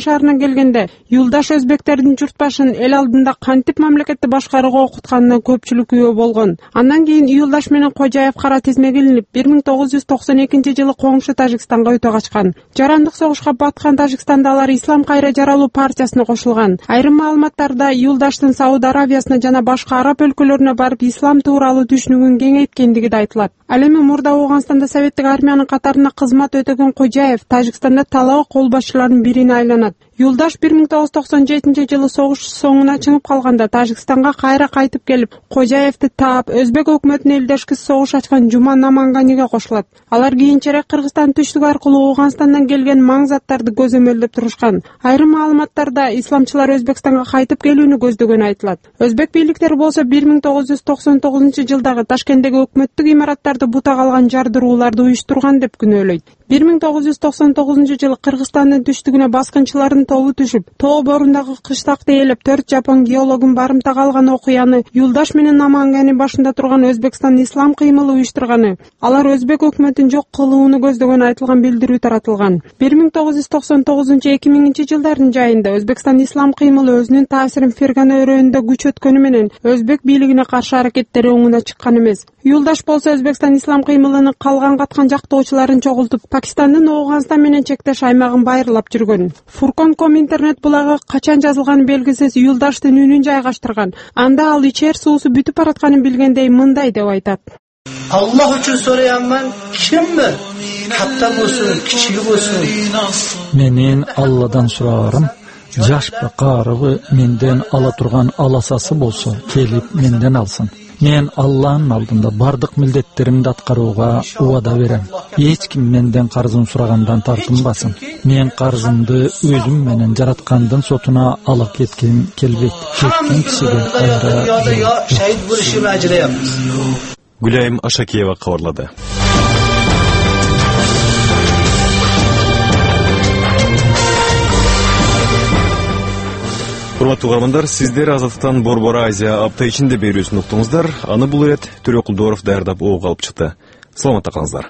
келгенде Юлдаш өзбектердин журт башын эл алдында кантип мамлекетти башкарууга окутканына көпчүлүк күбө болгон. Андан кийин Юлдаш менен Кожаев кара тизмеге илинип 1992-жылы коңшу Тажикстанга өтө качкан. Жарандык согушка баткан Тажикстанда алар Ислам кайра жаралуу партиясына кошулган. Айрым маалыматтарда Юлдаштын Сауд Аравиясына жана башка араб өлкөлөрүнө барып ислам тууралуу түшүнүгүн кеңейткендиги да айтылат. Ал эми мурда Ооганстанда советтик армиянын катарында кызмат өтөгөн Кожаев Тажикстанда талаа кол башчыларынын бирине айланат. Юлдаш 1997-жылы согуш соңуна чыгып калганда Тажикстанга кайра кайтып келип, Кожаевди таап, өзбек өкмөтүнө элдешкис согуш ачкан Жума Наманганиге кошулат. Алар кийинчерээк Кыргызстан түштүк аркылуу Ооганстандан келген маң заттарды көзөмөлдөп турушкан. Айрым маалыматтарда исламчылар Өзбекстанга кайтып келүүнү көздөгөнү айтылат. Өзбек бийликтери болсо 1999-жылдагы Ташкенттеги өкмөттүк имараттарды бутак алган жардырууларды уюштурган деп күнөөлөйт. 1999-жылы Кыргызстандын түштүгүнө баскынчылардын тобу түшүп, тоо борундагы кыштакты ээлеп 4 жапон геологун барымтага алган окуяны Юлдаш менен Намангани башында турган Өзбекстан ислам кыймылы уюштурганы, алар өзбек өкмөтүн жок кылууну көздөгөнү айтылган билдирүү таратылган. 1999-2000 жылдардын жайында Өзбекстан ислам кыймылы өзүнүн таасирин Фергана өрөөнүндө күчөткөнү менен өзбек бийлигине каршы аракеттери оңуна чыккан эмес. Юлдаш болсо Өзбекстан ислам кыймылынын калган каткан жактоочуларын чогултуп, Пакистандын Ооганстан менен чектеш аймагын байырлап жүргөн. Furcon.com интернет булагы качан жазылганы белгисиз Юлдаштын үнүн жайгаштырган. Анда ал ичер суусу бүтүп баратканын билгендей мындай деп айтат. Аллах үчүн сурайаман, кимби? Катта болсун, кичиги болсун. Менин Алладан сурагарым, жашпы карыбы менден ала турган аласасы болсо, келип менден алсын. Мен Алланын алдында бардык милдеттеримди аткарууга убада берем. Эч ким менден карызын сурагандан тартынбасын. Мен карызымды өзүм менен жараткандын сотуна алып кетким келбейт. Кеткен кишиге кайра шahid болушум ажырайм. Гүлайым Ашакиева кабарлады. Урматтуу угармандар, сиздер Азаттыктан Борбор Азия апта ичинде берүүсүн уктуңуздар. Аны бул ирет Төрөкулдоров даярдап ого алып чыкты. Саламатта калыңыздар.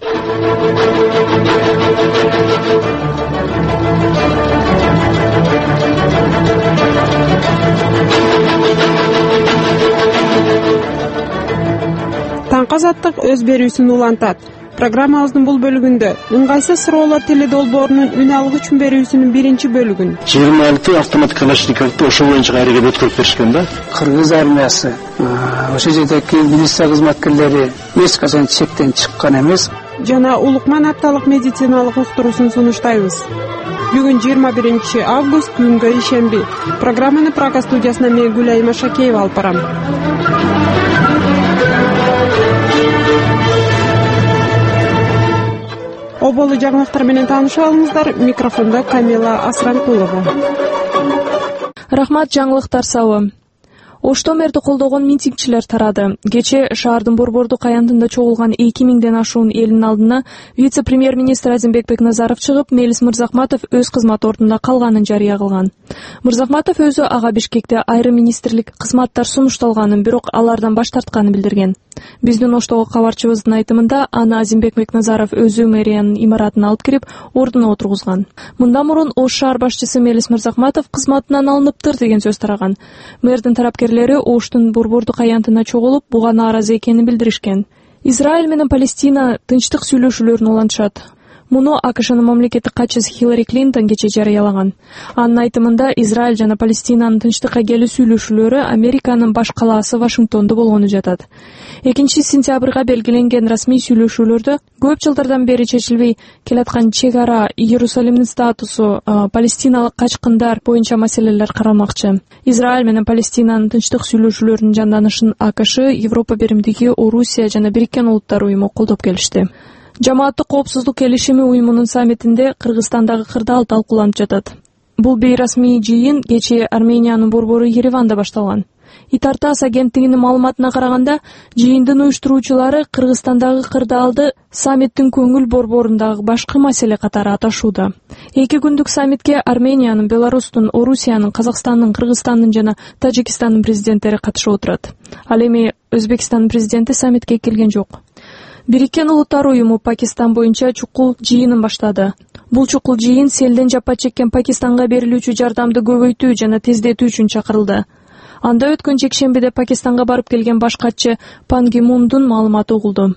Таңкы Азаттык өз берүүсүн улантат. Программабыздын бул бөлүгүндө ыңгайсыз суроолор теле долбоорунун үн алгыч берүүсүнүн биринчи бөлүгүн 26 автоматтык ошол боюнча аракет өткөрүп беришкен да. Кыргыз армиясы ошол жердеги милиция кызматкерлери эч качан чектен чыккан эмес. Жана Улукман апталык медициналык уктуруусун сунуштайбыз. Бүгүн 21 август күнгө ишемби. Программаны Прага студиясына мен Гүлайым Ашакеева алып барам. Оболу жаңылыктар менен таанышып алыңыздар. Микрофондо Камила Асранкулова. Рахмат, жаңылыктар сабы. Ошто мэрди колдогон митингчилер тарады. Кече шаардын Борбордук аянтында чогулган 2000ден ашуун элдин алдына вице-премьер-министр Азимбек Бекназаров чыгып, Мелис Мырзахматов өз кызмат ордунда калганын жарыя кылган. Мырзахматов өзү ага Бишкекте айрым министрлик кызматтар сунушталганын, бирок алардан баш тартканын билдирген. Биздин Оштогу кабарчыбыздын айтымында, аны Азимбек Бекназаров өзү мэриянын имаратына алып кирип, ордуна отургузган. Мындан мурун Ош шаар башчысы Мелис Мырзахматов кызматынан алыныптыр деген сөз тараган. Мэрдин тарапкерлери Оштун Борбордук аянтына чогулуп, буга нааразы экенин билдиришкен. Израиль менен Палестина тынчтык сүйлөшүүлөрүн улантышат. Муну АКШнын мамлекеттик катчысы Хиллари Клинтон кече жарыялаган. Анын айтымында Израиль жана Палестинанын тынчтыкка келүү сүйлөшүүлөрү Американын баш калаасы Вашингтондо болгону жатат. 2-сентябрга белгиленген расмий сүйлөшүүлөрдө көп жылдардан бери чечилбей келаткан чек ара, Иерусалимдин статусу, палестиналык качкындар боюнча маселелер каралмакчы. Израиль менен Палестинанын тынчтык сүйлөшүүлөрүнүн жанданышын АКШ, Европа биримдиги, Орусия жана Бириккен Улуттар уюму колдоп келишти. Жамааттык коопсуздук келишими уюмунун саммитинде Кыргызстандагы кырдаал талкууланып жатат. Бул бейрасмий жыйын кечээ Армениянын борбору Ереванда башталган. Итартас агенттигинин маалыматына караганда, жыйындын уюштуруучулары Кыргызстандагы кырдаалды саммиттин көңүл борборундагы башкы маселе катары аташууда. 2 күндүк саммитке Армениянын, Беларустун, Орусиянын, Казакстандын, Кыргызстандын жана Тажикстандын президенттери катышып отурат. Ал эми Өзбекстандын президенти саммитке келген жок. Бириккен Улуттар уюму Пакистан боюнча чукул жыйынын баштады. Бул чукул жыйын селден жапа чеккен Пакистанга берилүүчү жардамды көбөйтүү жана тездетүү үчүн чакырылды. Анда өткөн жекшембиде Пакистанга барып келген баш катчы Пан Ги Мундун маалыматы угулду.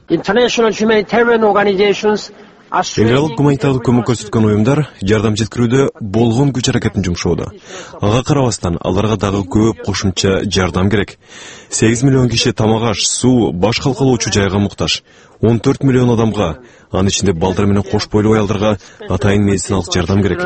Эл аралык гуманитардык көмөк көрсөткөн уюмдар жардам жеткирүүдө болгон күч аракетин жумшоодо. Ага карабастан аларга дагы көп кошумча жардам керек. 8 миллион киши тамак аш, суу, баш калкалоочу жайга муктаж. 14 миллион адамга, анын ичинде балдар менен кош бойлуу аялдарга атайын медициналык жардам керек.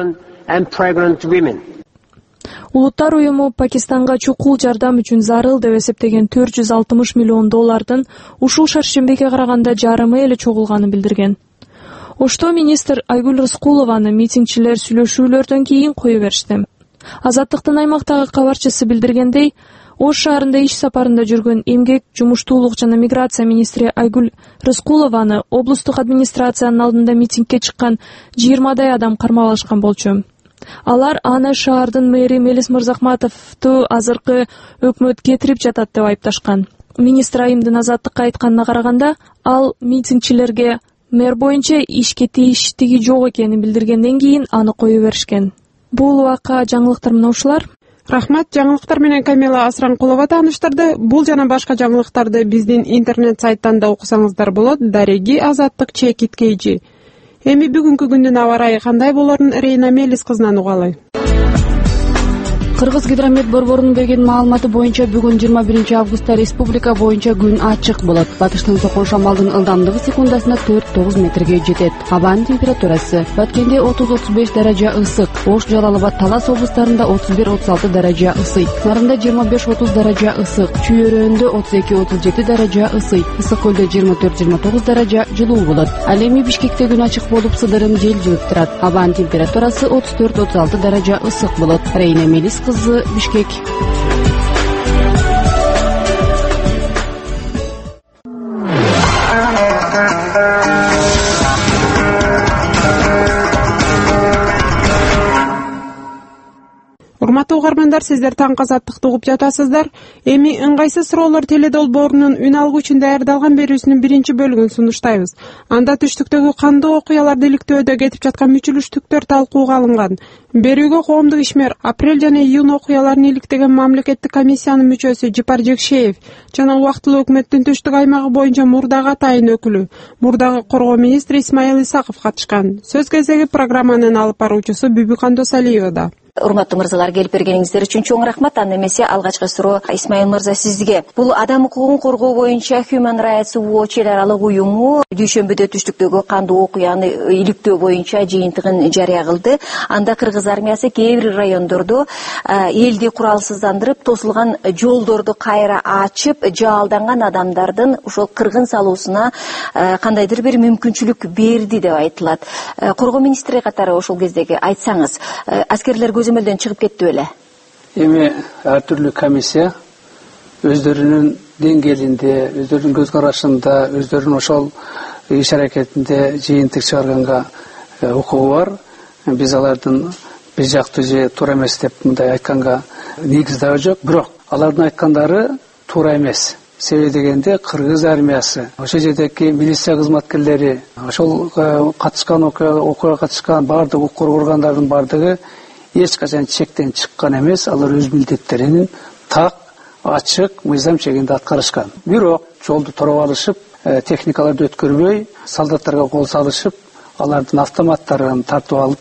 Улуттар уюму Пакистанга чукул жардам үчүн зарыл деп эсептеген $460 миллион ушул шаршембиге караганда жарымы эле чогулганын билдирген. Ошто министр Айгүл Рыскулованы митингчилер сүйлөшүүлөрдөн кийин кое беришти. Азаттыктын аймактагы кабарчысы билдиргендей, Ош шаарында иш сапарында жүргөн эмгек, жумуштуулук жана миграция министри Айгүл Рыскулованы облустук администрациянын алдында митингке чыккан 20 адам кармап алышкан болчу. Алар аны шаардын мэри Мелис Мырзахматовду азыркы өкмөт кетирип жатат деп айыпташкан. Министр айымдын Азаттыкка айтканына караганда, ал митингчилерге мэр боюнча ишке тийиштиги жок экенин билдиргенден кийин аны кое беришкен. Бул убакка жаңылыктар менен ушулар. Рахмат, жаңылыктар менен Камила Асранкулова тааныштырды. Бул жана башка жаңылыктарды биздин интернет сайттан да окусаңыздар болот. Дареги Азаттык ЧКТК. Эми бүгүнкү күндүн аба ырайы кандай болорун Рейна Мелис кызынан угалы. Кыргыз гидромет борборунун берген маалыматы боюнча бүгүн 21 августта республика боюнча күн ачык болот. Батыштын сокон шамалдын ылдамдыгы секундасына 4-9 метрге жетет. Абанын температурасы Баткенде 30-35 даража ысык, Ош, Жалал Абад, Талас облустарында 31-36 даража ысыйт, Нарында 25-30 даража ысык, Чүй-өрөөндө 32-37 даража ысыйт, Ысык көлдө 24-29 даража жылуу болот. Ал эми Бишкекте күн ачык болуп, сыдырым жел жүрүп турат. Абанын температурасы 34-36 даража ысык болот. Рейна Мелис кызы, Бишкек. Урматтуу угармандар, сиздер таң Азаттыкты угуп жатасыздар. Эми ыңгайсыз суроолор теледолбоорунун үн алгы үчүн даярдалган берүүсүнүн биринчи бөлүгүн сунуштайбыз. Анда түштүктөгү кандуу окуяларды иликтөөдө кетип жаткан мүчүлүштүктөр талкууга алынган. Берүүгө коомдук ишмер апрель жана июнь окуяларын иликтеген мамлекеттик комиссиянын мүчөсү Жипар Жекшеев жана убактылуу өкмөттүн түштүк аймагы боюнча Мурдага атайын өкүлү, Мурдагы коргоо министри Исмаил Исаков катышкан. Сөз кезеги программанын алып баруучусу Бүбүк Досалиева. Урматтуу мырзалар, келип бергениңиздер үчүн чоң рахмат. Анда эмесе алгачкы суроо Исмаил мырза сизге. Бул адам укугун коргоо боюнча Human Rights Watch эл аралык уюму дүйшөмбүдө түштүктөгү кандуу окуяны иликтөө боюнча жыйынтыгын жарыя кылды. Анда кыргыз армиясы кээ бир райондордо элди куралсыздандырып, тосулган жолдорду кайра ачып, жаалданган адамдардын ошол кыргын салуусуна кандайдыр бир мүмкүнчүлүк берди деп айтылат. Коргоо министри катары ошол кездеги айтсаңыз, аскерлер көзөмөлдөн чыгып кетти беле? Эми ар түрлүү комиссия өздөрүнүн деңгээлинде, өздөрүнүн көз карашында, өздөрүнүн ошол иш аракетинде жыйынтык чыгарганга укугу бар. Биз алардын бир жактуу же туура эмес деп мындай айтканга негиз дагы жок. Бирок алардын айткандары туура эмес. Себеби дегенде кыргыз армиясы, ошол жердеги милиция кызматкерлери, ошол катышкан окуяга катышкан баардык укук органдардын баардыгы эч качан чектен чыккан эмес. Алар өз милдеттерин так, ачык, мыйзам чегинде аткарышкан. Бирок жолду тороп алышып, техникаларды өткөрбөй, солдаттарга кол салышып, алардын автоматтарын тартып алып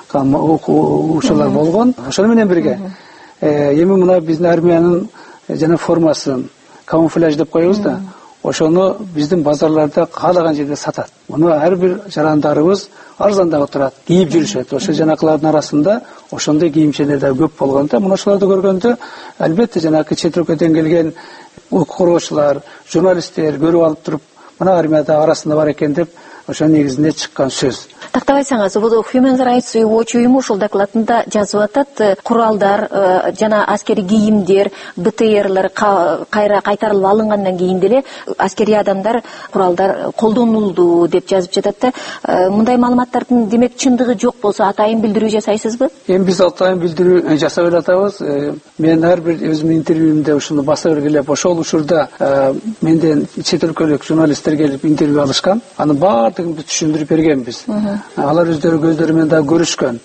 ушулар болгон. Ошону менен бирге эми мына биздин армиянын жана формасын камуфляж деп коебуз да, ошону биздин базарларда каалаган жерде сатат. Муну ар бир жарандарыбыз арзандагы турат, кийип жүрүшөт. Ошо жанакылардын арасында ошондой кийимчелер да көп болгондо, мына ошолорду көргөндө албетте жанакы чет өлкөдөн келген укук коргоочулар, журналисттер көрүп алып туруп, мына армияда арасында бар экен деп ошо негизинде чыккан сөз. Тактабайсаңыз, бул Human Rights Watch уюму ушул докладында жазып атат, куралдар жана аскери кийимдер, БТРлер кайра кайтарылып алынгандан кийин деле аскери адамдар, куралдар колдонулду деп жазып жатат да, мындай маалыматтардын демек чындыгы жок болсо атайын билдирүү жасайсызбы? Эми биз атайын билдирүү жасап атабыз. Мен ар бир өзүмдүн интервьюмдө ушуну баса бергилеп, ошол учурда менден чет өлкөлүк журналисттер келип интервью алышкан. Анын баардыгын биз түшүндүрүп бергенбиз. Алар өздөрү көздөрү менен да көрүшкөн.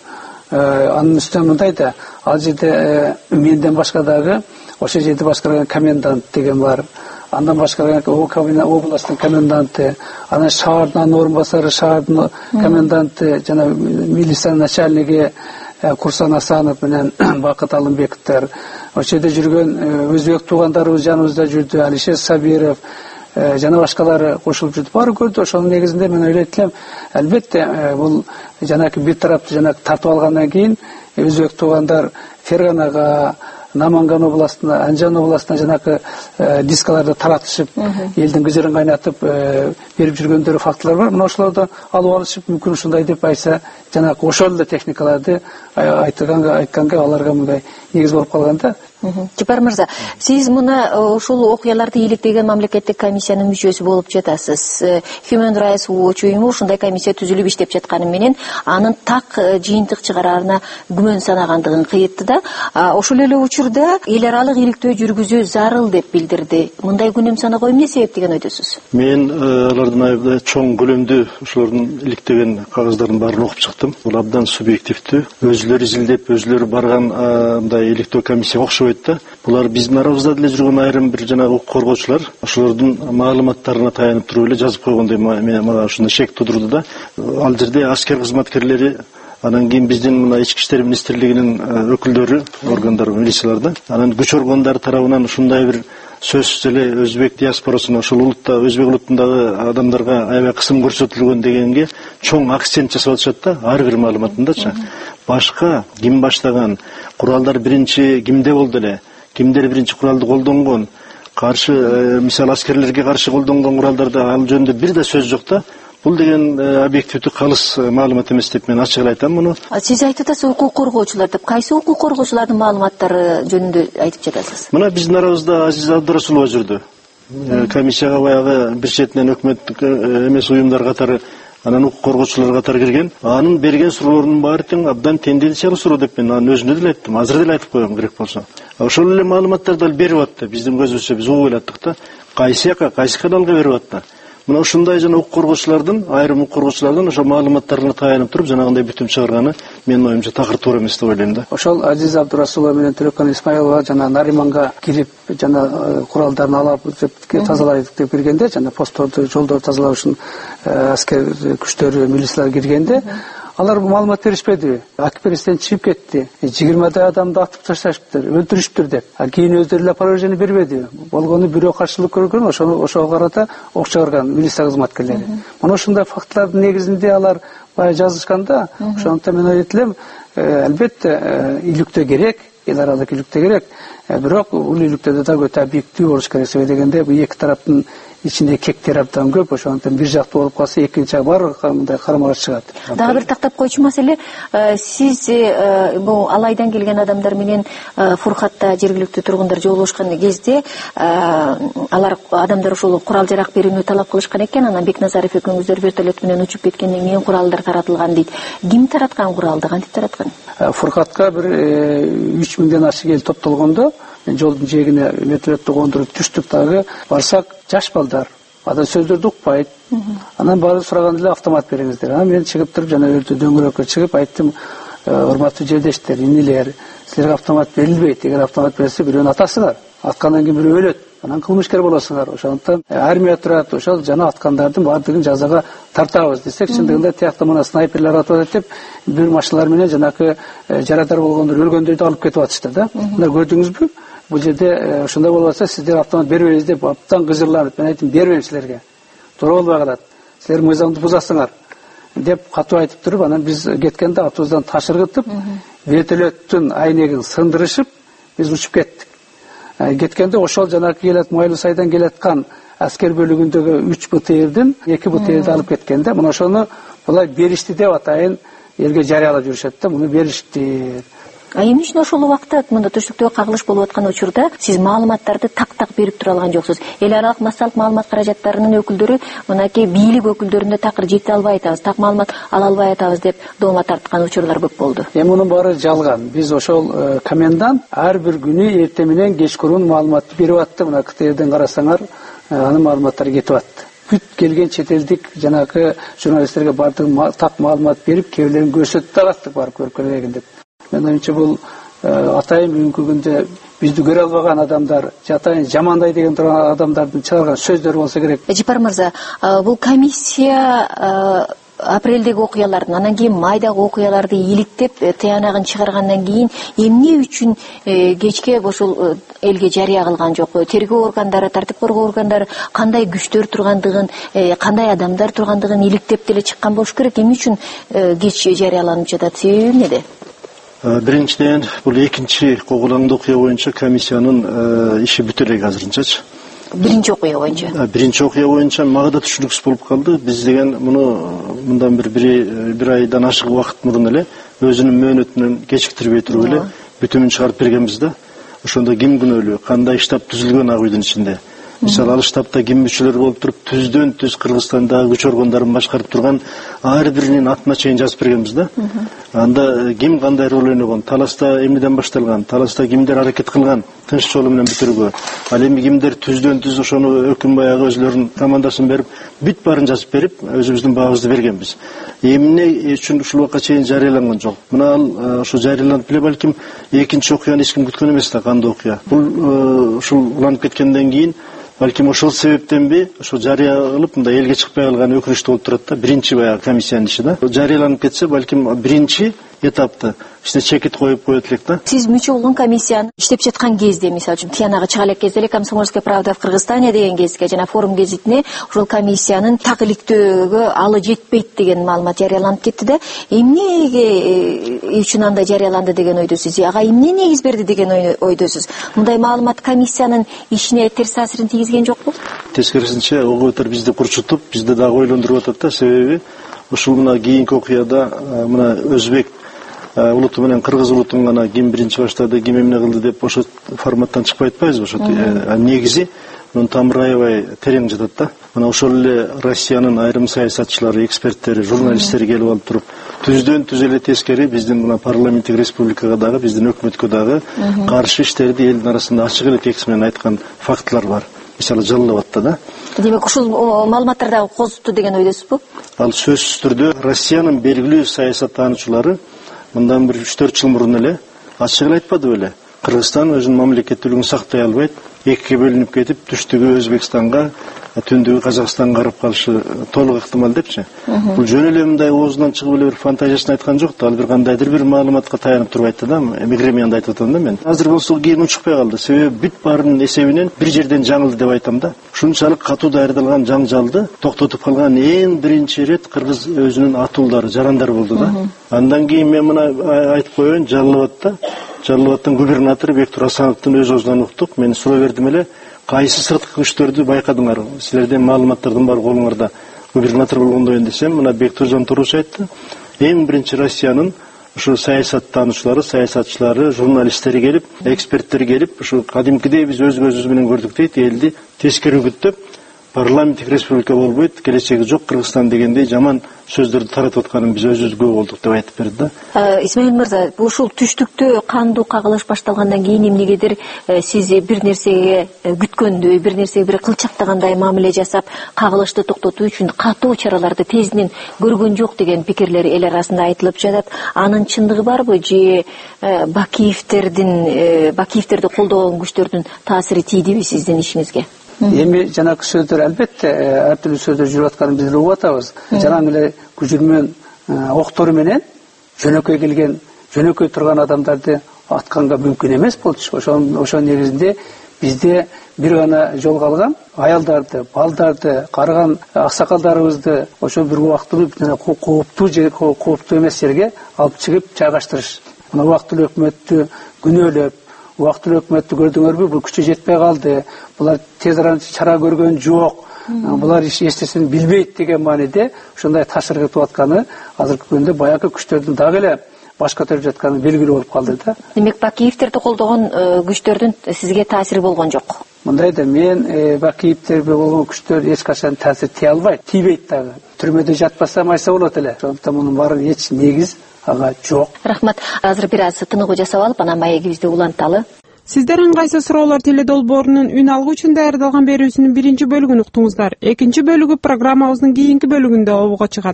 Анын үстүнө мындай да, ал жерде менден башка дагы ошо жерде башкарган комендант деген бар. Андан башкарган областтын коменданты, анан шаардын орун басары, шаардын коменданты, жана милиция начальниги Курсан Асанов менен Бакыт Алымбековдер, ошол жерде жүргөн өзбек туугандарыбыз жаныбызда жүрдү, Алишер Сабиров жана башкалары кошулуп жүрдү. Баары көрдү. Ошонун негизинде мен ойлойт элем, албетте бул жанакы бир тараптуу тартып алгандан кийин өзбек туугандар Ферганага, Наманган областына, Анжан областына жанакы дискаларды таратышып, элдин кыжырын кайнатып берип жүргөндөрү фактылар бар. Мына ошолорду алып алышып, мүмкүн ушундай деп айса, жанакы ошол эле техникаларды айтканга аларга мындай негиз болуп калганда. Жапар мырза, сиз мына ушул окуяларды иликтеген мамлекеттик комиссиянын мүчөсү болуп жатасыз. Human Rights Watch уюму ушундай комиссия түзүлүп иштеп жатканы менен анын так жыйынтык чыгараарына күмөн санагандыгын кыйытты да. Ошол эле учурда эл аралык иликтөө жүргүзүү зарыл деп билдирди. Мындай күнөм саноого эмне себеп деген ойдосуз? Мен алардын айыбы чоң көлөмдүү ошолордун иликтеген кагаздардын баарын окуп чыктым. Бул абдан субъективдүү. Өзүлөрү изилдеп, өзүлөрү барган мындай иликтөө комиссия окшобойт. Булар биздин арабызда деле жүргөн айрым бир укук коргоочулар ошолордун маалыматтарына таянып туруп эле жазып койгондой мага ушундай шек тудурду да. Ал жерде аскер кызматкерлери, анан кийин биздин мына ички иштер министрлигинин өкүлдөрү, органдар, милицияларда, анан күч органдары тарабынан ушундай бир сөз эле өзбек диаспорасына, ошол улутта, өзбек улутундагы адамдарга аябай кысым көрсөтүлгөн дегенге чоң акцент жасап атышат да, ар бир маалыматындачы. Башка ким баштаган, куралдар биринчи кимде болду эле, кимдер биринчи куралды колдонгон, каршы мисалы аскерлерге каршы колдонгон куралдарда ал жөнүндө бир да сөз жок да. Бул деген объективдүү калыс маалымат эмес деп мен ачык эле айтам муну. Сиз айтып атасыз укук коргоочулар деп. Кайсы укук коргоочулардын маалыматтары жөнүндө айтып жатасыз? Мына биздин арабызда Азиз Абдурасулова жүрдү. Комиссияга баягы бир четинен өкмөттүк эмес уюмдар катары, анан укук коргоочулар катары кирген. Анын берген суроолорунун баары тең абдан тенденциялуу суроо деп мен анын өзүнө деле айттым. Азыр деле айтып коем керек болсо. Ошол эле маалыматтарды ал берип атты. Биздин көзүбүзчө биз угуп элеттик да. Кайсы жака, кайсы каналга берип атты. Мына ушундай жана укук коргоочулардын, айрым укук коргоочулардын ошо маалыматтарына таянып туруп жанагындай бүтүм чыгарганы менин оюмча такыр туура эмес деп ойлойм да. Ошол Азиз Абдурасулова менен Төрөкөн Исмаилова жана Нариманга кирип жана куралдарын алып тазалайдык деп киргенде, жана постторду, жолдорду тазалоо үчүн аскер күчтөрү, милициялар киргенде, алар маалымат беришпеди. Акберестен чыгып кетти. 20 адамды атып ташташыптыр, өлтүрүшүптүр деп. Кийин өздөрү эле опровержение бербеди. Болгону бирөө каршылык көргөн, ошого карата ок чыгарган милиция кызматкерлери. Мына ушундай фактылардын негизинде алар бая жазышканда, ошондуктан мен ойлойт элем, албетте иликтөө керек, эл аралык иликтөө керек. Бирок бул иликтөөдө да өтө объективдүү болуш керек. Себеби дегенде бул эки тараптын ичинде кектер абдан көп, ошондуктан бир жактуу болуп калса экинчи жак баары мындай карама-каршы чыгат. Дагы бир тактап койчу маселе, сиз бул Алайдан келген адамдар менен Фурхатта жергиликтүү тургундар жолугушкан кезде алар адамдар ошол курал жарак берүүнү талап кылышкан экен. Анан Бекназаров экөөңүздөр вертолет менен учуп кеткенден кийин куралдар таратылган дейт. Ким тараткан куралды, кантип тараткан? Фурхатка бир 3000ден ашык эл топтолгондо жолдун жээгине вертолетту кондуруп түштүк. Дагы барсак жаш балдар, ада сөздөрдү укпайт. Анан баары сураганда эле автомат бериңиздер. Анан мен чыгып туруп жана өртү дөңгөлөккө чыгып айттым, урматтуу жердештер, инилер, силерге автомат берилбейт. Эгер автомат берсе бирөөнү атасыңар, аткандан кийин бирөө өлөт. Анан кылмышкер болосуңар. Ошондуктан армия турат, ошол жана аткандардын баардыгын жазага тартабыз десек, чындыгында тиякта мына снайперлер атып атат деп бир машиналар менен жанакы жарадар болгондор, өлгөндөрдү алып кетип атышты да. Мына көрдүңүзбү? Бул жерде ошондой болуп атса, сиздер автомат бербейбиз деп абдан кыжырланып, мен айттым, бербейм силерге. Туура болбой калат. Силер мыйзамды бузасыңар деп катуу айтып туруп, анан биз кеткенде автобустан таш ыргытып, вертолеттун айнегин сындырышып, биз учуп кеттик. кеткенде ошол жанагы келет Майлуу сайдан келаткан аскер бөлүгүндөгү 3 БТРдин 2 БТРди алып кеткенде мына ошону булай беришти деп атайын элге жарыялап жүрүшөт да, муну беришти. Эмне үчүн ошол убакта мында түштүктөгү кагылыш болуп аткан учурда сиз маалыматтарды так берип тура алган жоксуз? Эл аралык массалык маалымат каражаттарынын өкүлдөрү мынакей бийлик өкүлдөрүнө такыр жете албай атабыз, так маалымат ала албай атабыз деп доомат тарткан учурлар көп болду. Мунун баары жалган. Биз ошол комендант ар бир күнү эртең менен кечкурун маалыматты берип атты. Мына КТРден карасаңар, анын маалыматтары кетип атты. Бүт келген чет элдик жанагы журналисттерге бардыгы так маалымат берип, кээ бирлерин көрсөтүп алаттык барып көрүп келген деп. Мен ойымча бул атайын бүгүнкү күндө бизди көрө албаган адамдар, атайын жамандай деген турган адамдардын чыгарган сөздөрү болсо керек. Жипар мырза, бул комиссия апрелдеги окуялардын, анан кийин майдагы окуяларды иликтеп, тыянагын чыгаргандан кийин эмне үчүн кечке ошол элге жарыя кылган жок? Тергөө органдары, тартип коргоо органдары кандай күчтөр тургандыгын, кандай адамдар тургандыгын иликтеп деле чыккан болуш керек. Эмне үчүн кеч жарыяланып жатат? Себеби эмнеде? Биринчиден, бул экинчи когулаңдуу окуя боюнча комиссиянын иши бүтө элек азырынчачы. Биринчи окуя боюнча. Биринчи окуя боюнча мага да түшүнүксүз болуп калды. Биз деген муну мындан бир айдан ашык убакыт мурун эле өзүнүн мөөнөтүнөн кечиктирбей туруп эле бүтүмүн чыгарып бергенбиз да. Ошондо ким күнөөлүү, кандай штаб түзүлгөн ак үйдүн ичинде. Мисалы, ал штабта ким мүчөлөр болуп туруп, түздөн түз Кыргызстандагы күч органдарын башкарып турган ар биринин атына чейин жазып бергенбиз да. Анда ким кандай роль ойногон, таласта эмнеден башталган, таласта кимдер аракет кылган, тынч жолу менен бүтүрүүгө. Ал эми кимдер түздөн түз ошону өкүм баягы өзлөрүнүн командасын берип, бүт баарын жазып берип, өзүбүздүн баабызды бергенбиз. Эмне үчүн ушул убакка чейин жарыяланган жок? Мына ал ошо жарыяланып эле балким экинчи окуяны эч ким күткөн эмес да, кандуу окуя. Бул ушул уланып кеткенден кийин балким ошол себептенби ошо жарыя кылып мындай элге чыкпай калган өкүнүчтүү болуп турат да. Биринчи баягы комиссиянын иши да. Жарыяланып кетсе балким биринчи этапты ичине чекит коюп коет элек да. Сиз мүчө болгон комиссиянын иштеп жаткан кезде, мисалы үчүн тыянагы чыга элек кезде эле Комсомольская правда в Кыргызстане деген гезитке жана форум гезитине ошол комиссиянын так иликтөөгө алы жетпейт деген маалымат жарыяланып кетти да. Эмнеге үчүн андай жарыяланды деген ойдосуз? Ага эмне негиз берди деген ойдосуз? Мындай маалымат комиссиянын ишине терс таасирин тийгизген жокпу? Тескерисинче ого бетер бизди курчутуп, бизди дагы ойлондуруп атат да. Себеби ушул мына кийинки окуяда мына өзбек улуту менен кыргыз улутун гана ким биринчи баштады, ким эмне кылды деп ошо форматтан чыкпай атпайбызбы? Ошо негизи мунун тамыры аябай терең жатат да. Мына ошол эле Россиянын айрым саясатчылары, эксперттери, журналисттери келип алып туруп, түздөн түз эле тескери биздин мына парламенттик республикага дагы, биздин өкмөткө дагы каршы иштерди элдин арасында ачык эле текст менен айткан фактылар бар. Мисалы Жалал-Абадта да. Демек ушул маалыматтар дагы козутту деген ойдосузбу? Ал сөзсүз түрдө Россиянын белгилүү саясаттануучулары мындан бир 3-4 жыл мурун эле ачык эле айтпады беле? Кыргызстан өзүнүн мамлекеттүүлүгүн сактай албайт, экиге бөлүнүп кетип, түштүгү Өзбекстанга, түндүгү Казакстанга карап калышы толук ыктымал депчи. Бул жөн эле мындай оозунан чыгып эле бир фантазиясын айткан жок да, ал бир кандайдыр бир маалыматка таянып туруп айтты да, эмигремиянда айтып атам да мен. Азыр болсо кийин учукпай калды. Себеби бүт баарынын эсебинен бир жерден жаңылды деп айтам да. Ушунчалык катуу даярдалган жаңжалды токтотуп калган эң биринчи ирет Кыргыз өзүнүн атуулдары, жарандары болду да. Андан кийин мен мына айтып коеюн, Жалал-Абадтын губернатору Бектур Асановдун өз оозунан уктук. Мен суроо бердим эле, кайсы сырткы күчтөрдү байкадыңар? Силердин маалыматтардын бар колуңарда губернатор болгондой десем, мына Бектур Жантурович айтты. Эң биринчи Россиянын ушу саясаттануучулары, саясатчылары, журналисттери келип, эксперттер келип, ушу кадимкидей биз өз көзүбүз менен көрдүк дейт, элди тескери күттөп, парламенттик республика болбойт, келечеги жок Кыргызстан дегендей жаман сөздөрдү таратып атканын биз өзүбүз күбө болдук деп айтып берди да. Исмаил мырза, ушул түштүктө кандуу кагылыш башталгандан кийин эмнегедир сиз бир нерсеге күткөндөй, бир нерсеге бир кылчактагандай мамиле жасап, кагылышты токтотуу үчүн катуу чараларды тезинен көргөн жок деген пикирлер эл арасында айтылып жатат. Анын чындыгы барбы же Бакиевтерди колдогон күчтөрдүн таасири тийдиби сиздин ишиңизге? Эми жанагы сөздөр албетте ар түрдүү сөздөр жүрүп атканын биз угуп атабыз. Жанагы эле күжүрмөн октору менен жөнөкөй келген, жөнөкөй турган адамдарды атканга мүмкүн эмес болчу. Ошо негизинде бизде бир гана жол калган, аялдарды, балдарды, карыган аксакалдарыбызды ошо бир убактылуу кооптуу же кооптуу эмес жерге алып чыгып жайгаштырыш. Мына убактылуу өкмөттү күнөөлөп, убактылуу өкмөттү көрдүңөрбү, бул күчү жетпей калды, булар тез арада чара көргөн жок, булар эч нерсесин билбейт деген мааниде ушундай ташырып өтүп атканы азыркы күндө баягы күчтөрдүн дагы эле баш көтөрүп жатканы белгилүү болуп калды да. Демек, Бакиевтерди колдогон күчтөрдүн сизге таасири болгон жок. Мындай да, мен Бакиевтерге болгон күчтөр эч качан таасир тие албайт, тийбейт дагы. Түрмөдө жатпаса майса болот эле. Ошондуктан мунун баары эч негиз ага жок. Рахмат. Азыр бир аз тыныгуу жасап алып, анан маегибизди уланталы. Сиздер ыңгайсыз суроолор теле долбоорунун үн алгы үчүн даярдалган берүүсүнүн биринчи бөлүгүн уктуңуздар. Экинчи бөлүгү программабыздын кийинки бөлүгүндө обуга чыгат.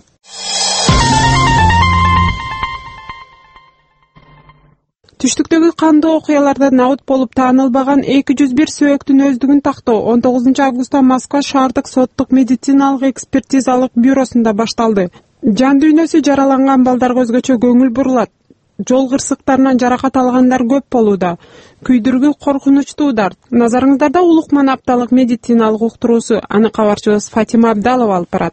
Түштүктөгү кандуу окуяларда набыт болуп таанылбаган 201 сөөктүн өздүгүн тактоо 19 августта Москва шаардык соттук медициналык экспертизалык бюросунда башталды. Жан дүйнөсү жараланган балдарга өзгөчө көңүл бурулат. Жол кырсыктарынан жаракат алгандар көп болууда. Күйдүргү коркунучтуу дар. Назарыңыздарда Улукман апталык медициналык уктуруусу. Аны кабарчыбыз Фатима Абдалова алып барат.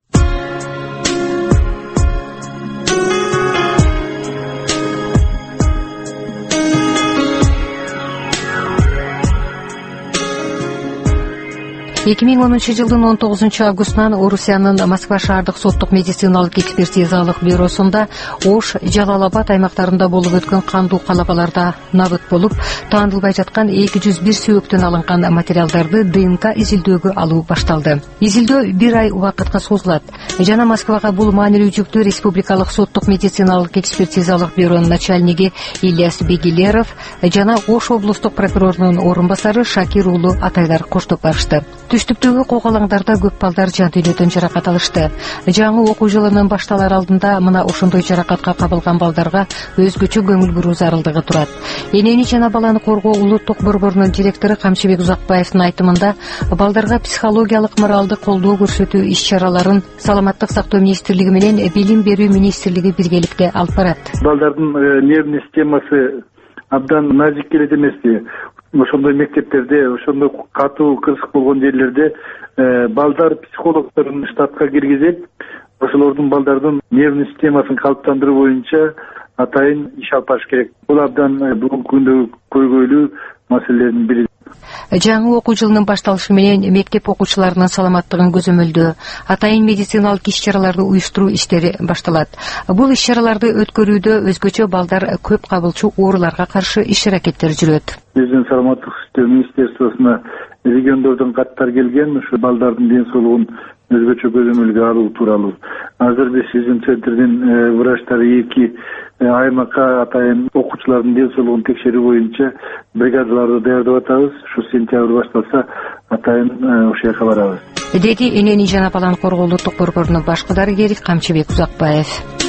эки миң 10 жылдын 19 августунан Орусиянын Москва шаардык соттук медициналык экспертизалык бюросунда Ош, Жалал-Абад аймактарында болуп өткөн кандуу калабаларда набыт болуп, таанылбай жаткан 201 сөөктөн алынган материалдарды ДНК изилдөөгө алуу башталды. Изилдөө 1 ай убакытка созулат. Жана Москвага бул маанилүү жүктү Республикалык соттук медициналык экспертизалык бюронун начальниги Ильяс Бегилеров жана Ош облустук прокурорунун орун басары Шакир уулу Атайлар коштоп барышты. Түштүктөгү кокалаңдарда көп балдар жан дүйнөдөн жаракат алышты. Жаңы окуу жылынын башталар алдында мына ошондой жаракатка кабылган балдарга өзгөчө көңүл буруу зарылдыгы турат. Энени жана баланы коргоо улуттук борборунун директору Камчыбек Узакбаевдин айтымында, балдарга психологиялык моралдык колдоо көрсөтүү иш-чараларын Саламаттык сактоо министрлиги менен Билим берүү министрлиги биргеликте алып барат. Балдардын нервный системасы абдан назик келет эмеспи? Ошондой мектептерде, ошондой катуу кырсык болгон жерлерде балдар психологдорун штатка киргизип, ошолордун балдардын нервный системасын калыптандыруу боюнча атайын иш алып барыш керек. Бул абдан бүгүнкү күндө көйгөйлүү маселелердин бири. Жаңы окуу жылынын башталышы менен мектеп окуучуларынын саламаттыгын көзөмөлдөө, атайын медициналык иш-чараларды уюштуруу иштери башталат. Бул иш-чараларды өткөрүүдө өзгөчө балдар көп кабылчу ооруларга каршы иш-аракеттер жүрөт. Биздин саламаттык сактоо министерствосуна региондордон каттар келген, ушу балдардын ден соолугун өзгөчө көзөмөлгө алуу тууралуу. Азыр биз биздин центрдин врачтары 2 аймакка атайын окуучулардын ден соолугун текшерүү боюнча бригадаларды даярдап атабыз. Ушу сентябрь башталса атайын ошол жака барабыз. Деди энени жана баланы коргоо улуттук борборунун башкы дарыгери Камчыбек Узакбаев.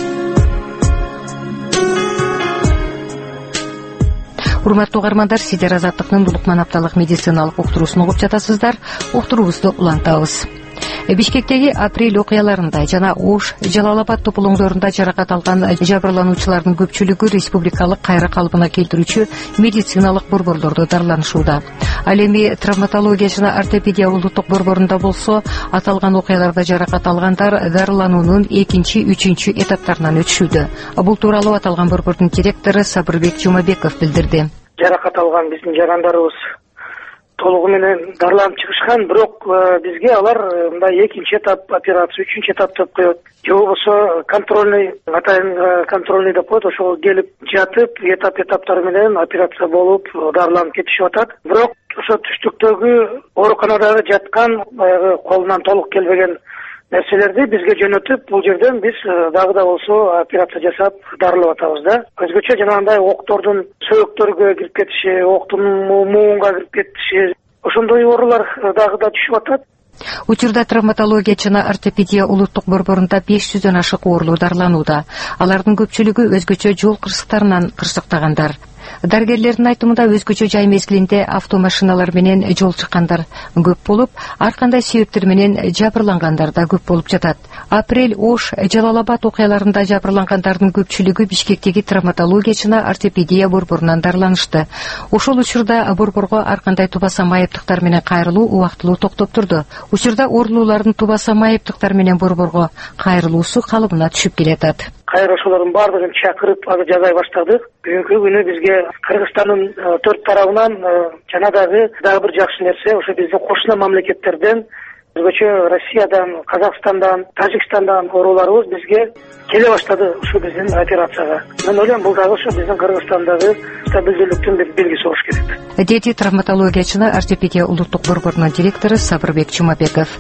Урматтуу угармандар, сиздер Азаттыктын Улукман апталык медициналык уктуруусун угуп жатасыздар. Уктуруубузду улантабыз. Бишкектеги апрель окуяларында жана Ош, Жалал-Абад топулоңдорунда жаракат алган жабырлануучулардын көпчүлүгү республикалык кайра калыбына келтирүүчү медициналык борборлордо дарыланышууда. Ал эми травматология жана ортопедия улуттук борборунда болсо, аталган окуяларда жаракат алгандар дарылануунун 2-3 этаптарынан өтүшүүдө. Бул тууралуу аталган борбордун директору Сабырбек Жумабеков билдирди. Жаракат алган биздин жарандарыбыз толугу менен дарыланып чыгышкан, бирок бизге алар мындай 2-чи этап операция, 3-чү этап деп коет. Же болбосо контрольный, атайын контрольный деп коет, ошого келип жатып, этаптары менен операция болуп дарыланып кетишип атат. Бирок ошо түштүктөгү ооруканада жаткан, баягы колунан толук келбеген нерселерди бизге жөнөтүп, бул жерден биз дагы да болсо операция жасап дарылап атабыз да. Өзгөчө жанагындай октордун сөөктөргө кирип кетиши, октун муунга кирип кетиши, ошондой оорулар дагы да түшүп атат. Учурда травматология жана ортопедия улуттук борборунда 500дөн ашык оорулуу дарыланууда. Алардын көпчүлүгү өзгөчө жол кырсыктарынан кырсыктагандар. Дарыгерлердин айтымында өзгөчө жай мезгилинде автомашиналар менен жол чыккандар көп болуп, ар кандай себептер менен жабырлангандар да көп болуп жатат. Апрель Ош, Жалал-Абад окуяларында жабырлангандардын көпчүлүгү Бишкектеги травматология жана ортопедия борборунан дарыланышты. Ошол учурда борборго ар кандай тубаса майыптыктар менен кайрылуу убактылуу токтоп турду. Учурда оорулуулардын тубаса майыптыктар менен борборго кайрылуусу калыбына түшүп келатат. кайра ошолордун баардыгын чакырып азыр жасай баштадык. Бүгүнкү күнү бизге Кыргызстандын төрт тарабынан жана дагы бир жакшы нерсе ошо биздин кошуна мамлекеттерден, өзгөчө Россиядан, Казакстандан, Тажикстандан ооруларыбыз бизге келе баштады ушу биздин операцияга. Мен ойлойм, бул дагы ошо биздин Кыргызстандагы стабилдүүлүктүн бир белгиси болуш керек. Деди травматологиячы ортопедия улуттук борборунун директору Сабырбек Чумабеков.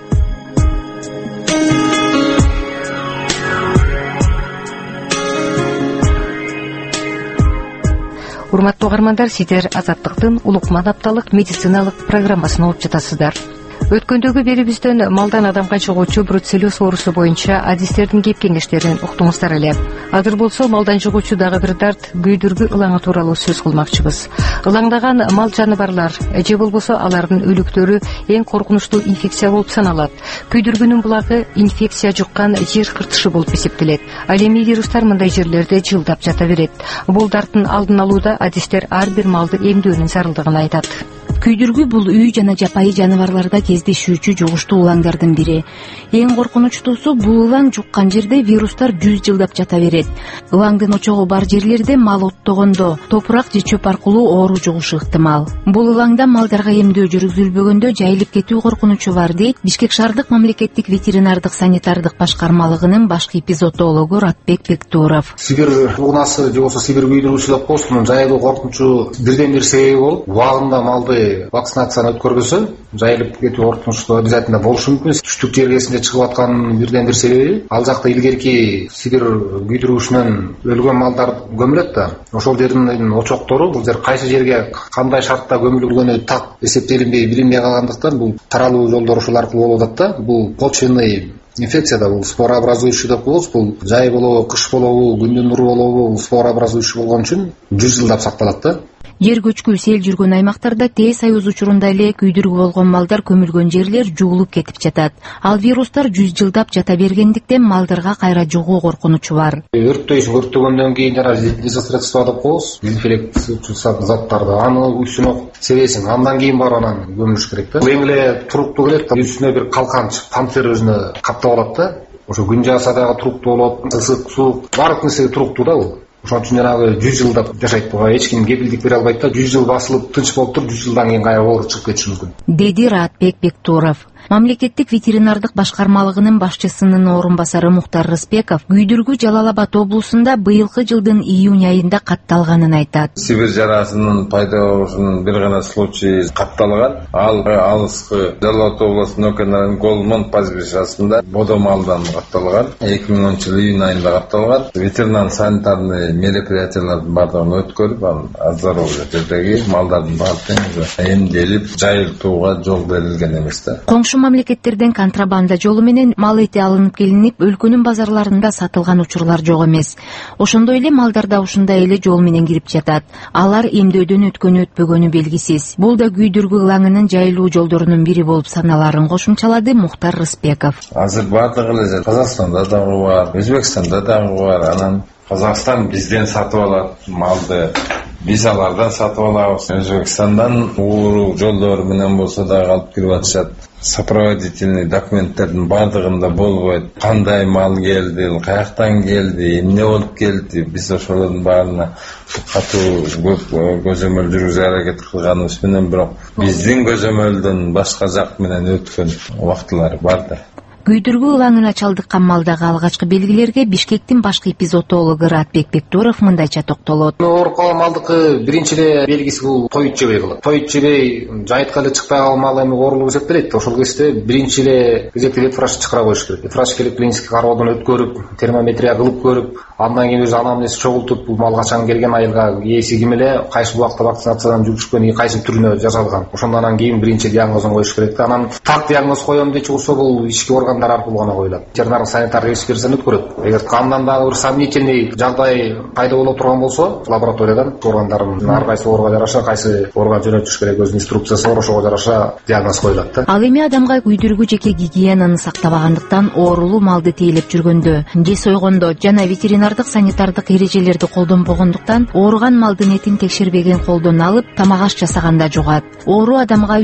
Урматтуу угармандар, сиздер Азаттыктын Улукман апталык медициналык программасын угуп жатасыздар. Өткөндөгү берүүбүздөн малдан адамга жугуучу бруцеллез оорусу боюнча адистердин кеп кеңештерин уктуңуздар эле. Азыр болсо малдан жугуучу дагы бир дарт күйдүргү ылаңы тууралуу сөз кылмакчыбыз. Ылаңдаган мал жаныбарлар же болбосо алардын өлүктөрү эң коркунучтуу инфекция болуп саналат. Күйдүргүнүн булагы инфекция жуккан жер кыртышы болуп эсептелет. Ал эми вирустар мындай жерлерде жылдап жата берет. Бул дарттын алдын алууда адистер ар бир малды эмдөөнүн зарылдыгын айтат. Күйдүргү бул үй жана жапайы жаныбарларда кездешүүчү жугуштуу ылаңдардын бири. Эң коркунучтуусу бул ылаң жуккан жерде вирустар 100 жылдап жата берет. Ылаңдын очогу бар жерлерде мал оттогондо, топурак же чөп аркылуу оору жугушу ыктымал. Бул ылаңда малдарга эмдөө жүргүзүлбөгөндө жайылып кетүү коркунучу бар, дейт Бишкек шаардык мамлекеттик ветеринардык санитардык башкармалыгынын башкы эпизодологу Ратбек Бектуров. Сибир угнасы же болбосо сибир күйдүрүүчү деп коебуз, мунун жайылуу коркунучу бирден бир себеби болуп, убагында малды вакцинацияны өткөрбөсө жайылып кетүү коркунучу обязательно болушу мүмкүн. Түштүк жергесинде чыгып аткан бирден бир себеби, ал жакта илгерки сибир күйдүрүүчүнөн өлгөн малдар көмүлөт да. Ошол жердин очоктору бул жер кайсы жерге кандай шартта көмүлгөнү так эсептелинбей, билинбей калгандыктан бул таралуу жолдору ушул аркылуу болуп атат да. Бул почвенный инфекция да, бул спорообразующий деп коебуз. Бул жай болобу, кыш болобу, күндүн нуру болобу, спорообразующий болгон үчүн 100 жылдап сакталат да. Жер көчкү сел жүргөн аймактарда тез аюз учурунда эле күйдүргү болгон малдар көмүлгөн жерлер жуулуп кетип жатат. Ал вирустар 100 жылдап жата бергендиктен малдарга кайра жугуу коркунучу бар. Өрттөгөндөн кийин жана дезинфекция деп коебуз. Дезинфекция заттарды аны үстүнө себесиң, андан кийин барып анан көмүлүш керек да. Эң эле туруктуу келет, үстүнө бир калканч панцир өзүнө каптап алат да. Ошо күн жааса дагы туруктуу болот, ысык, суук, баардык нерсе туруктуу да бул. Ошон үчүн жанагы 100 жылдап жашайт, буга эч ким кепилдик бере албайт да. 100 жыл басылып тынч болуп туруп 100 жылдан кийин кайра оору чыгып кетиши мүмкүн, деди Ратбек Бектуров. Мамлекеттик ветеринардык башкармалыгынын башчысынын орун басары Мухтар Рыспеков күйдүргү Жалал Абад облусунда быйылкы жылдын июнь айында катталганын айтат. Сибир жарасынын пайда болушунун бир гана случай катталган. Ал алыскы Жалал Абад облусунун өкүнүнүн Голмон пастбищасында бодо малдан катталган. 2010 июнь айында катталган. Ветеринар санитарный мероприятиялардын бардыгын өткөрүп, азар жердеги малдардын баардыгы эмделип, жайылтууга жол берилген эмес да. Мамлекеттерден контрабанда жолу менен мал эти алынып келинип, өлкөнүн базарларында сатылган учурлар жок эмес. Ошондой эле малдар да ушундай эле жол менен кирип жатат. Алар эмдөөдөн өткөнү өтпөгөнү белгисиз. Бул да күйдүргү ылаңынын жайылуу жолдорунун бири болуп саналарын кошумчалады Мухтар Рыспеков. Азыр бардыгы эле Казакстанда дагы бар, Өзбекстанда дагы бар. Анан Казакстан бизден сатып алат малды. Биз алардан сатып алабыз. Өзбекстандан ууру жолдор менен болсо дагы алып кирип атышат. Сопроводительный документтердин бардыгында болбойт. Кандай мал келди, каяктан келди, эмне болуп келди. Биз ошолордун баарына катуу көзөмөл жүргүзүүгө аракет кылганыбыз менен, бирок биздин көзөмөлдөн башка жак менен өткөн убактылар бар да. Күйдүргү ылаңына чалдыккан малдагы алгачкы белгилерге Бишкектин башкы эпизодологу Ратбек Бектуров мындайча токтолот. Ооруп малдыкы биринчи эле белгиси бул тоют жебей кылат. Тоют жебей жайытка эле чыкпай калган мал эми оорулуу эсептелет. Ошол кезде биринчи эле кезекте вет врач чакыра коюш керек. Вет врач келип клиникалык кароодон өткөрүп, термометрия кылып көрүп, андан кийин өзү анамнез чогултуп, бул мал качан келген, айылга ээси ким эле, кайсы убакта вакцинациядан жүргүзгөн, кайсы түрүнө жасалган. Ошондон кийин биринчи диагнозун коюш керек да. Анан так диагноз коем дечи болсо бул ички органдар аркылуу гана коюлат. Ветеринар санитар экспертизаны өткөрөт. Эгер кандан дагы бир сомнительный жагдай пайда боло турган болсо, лабораториядан органдардын ар кайсы оорууга жараша кайсы орган жөнөтүш керек, өзүнүн инструкциясы бар, ошого жараша диагноз коюлат да. Ал эми адамга күйдүргү жеке гигиенаны сактабагандыктан оорулуу малды тейлеп жүргөндө же сойгондо жана ветеринардык санитардык эрежелерди колдонбогондуктан ооруган малдын этин текшербеген колдон алып тамак аш жасаганда жугат. Оору адамга 3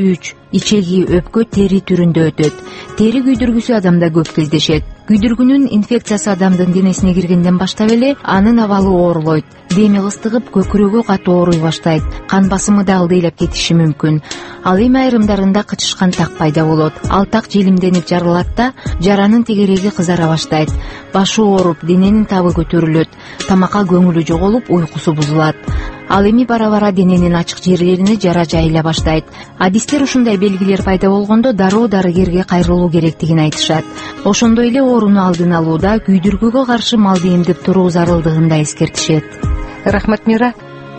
ичеги өпкө тери түрүндө өтөт. Тери күйдүргүсү адамда көп кездешет. Күйдүргүнүн инфекциясы адамдын денесине киргенден баштап эле анын абалы оорулойт. Деми кыстыгып, көкүрөгү катуу ооруй баштайт. Кан басымы да алдыйлап кетиши мүмкүн. Ал эми айрымдарында кычышкан так пайда болот. Ал так желимденип жарылат да, жаранын тегереги кызара баштайт. Башы ооруп, дененин табы көтөрүлөт. Тамакка көңүлү жоголуп, уйкусу бузулат. Ал эми бара-бара дененин ачык жерлерине жара жайыла баштайт. Адистер ушундай белгилер пайда болгондо дароо дарыгерге кайрылуу керектигин айтышат. Ошондой эле ооруну алдын алууда күйдүргүгө каршы малды эмдеп туруу зарылдыгын да эскертишет. Рахмат, Мира.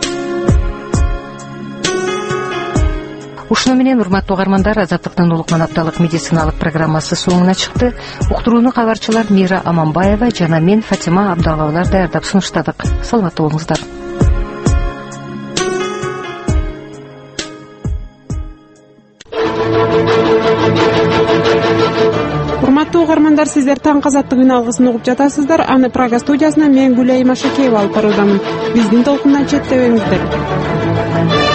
Ушуну менен, урматтуу угармандар, Азаттыктын улукман апталык медициналык программасы соңуна чыкты. Уктурууну кабарчылар Мира Аманбаева жана мен Фатима Абдалгабылар даярдап сунуштадык. Саламаттуу болуңуздар. Урматтуу угармандар, сиздер таңкы Азаттык алгысын угуп жатасыздар. Аны Прага студиясынан мен Гүлай Машакеева алып баруудамын. Биздин толкундан четтебеңиздер.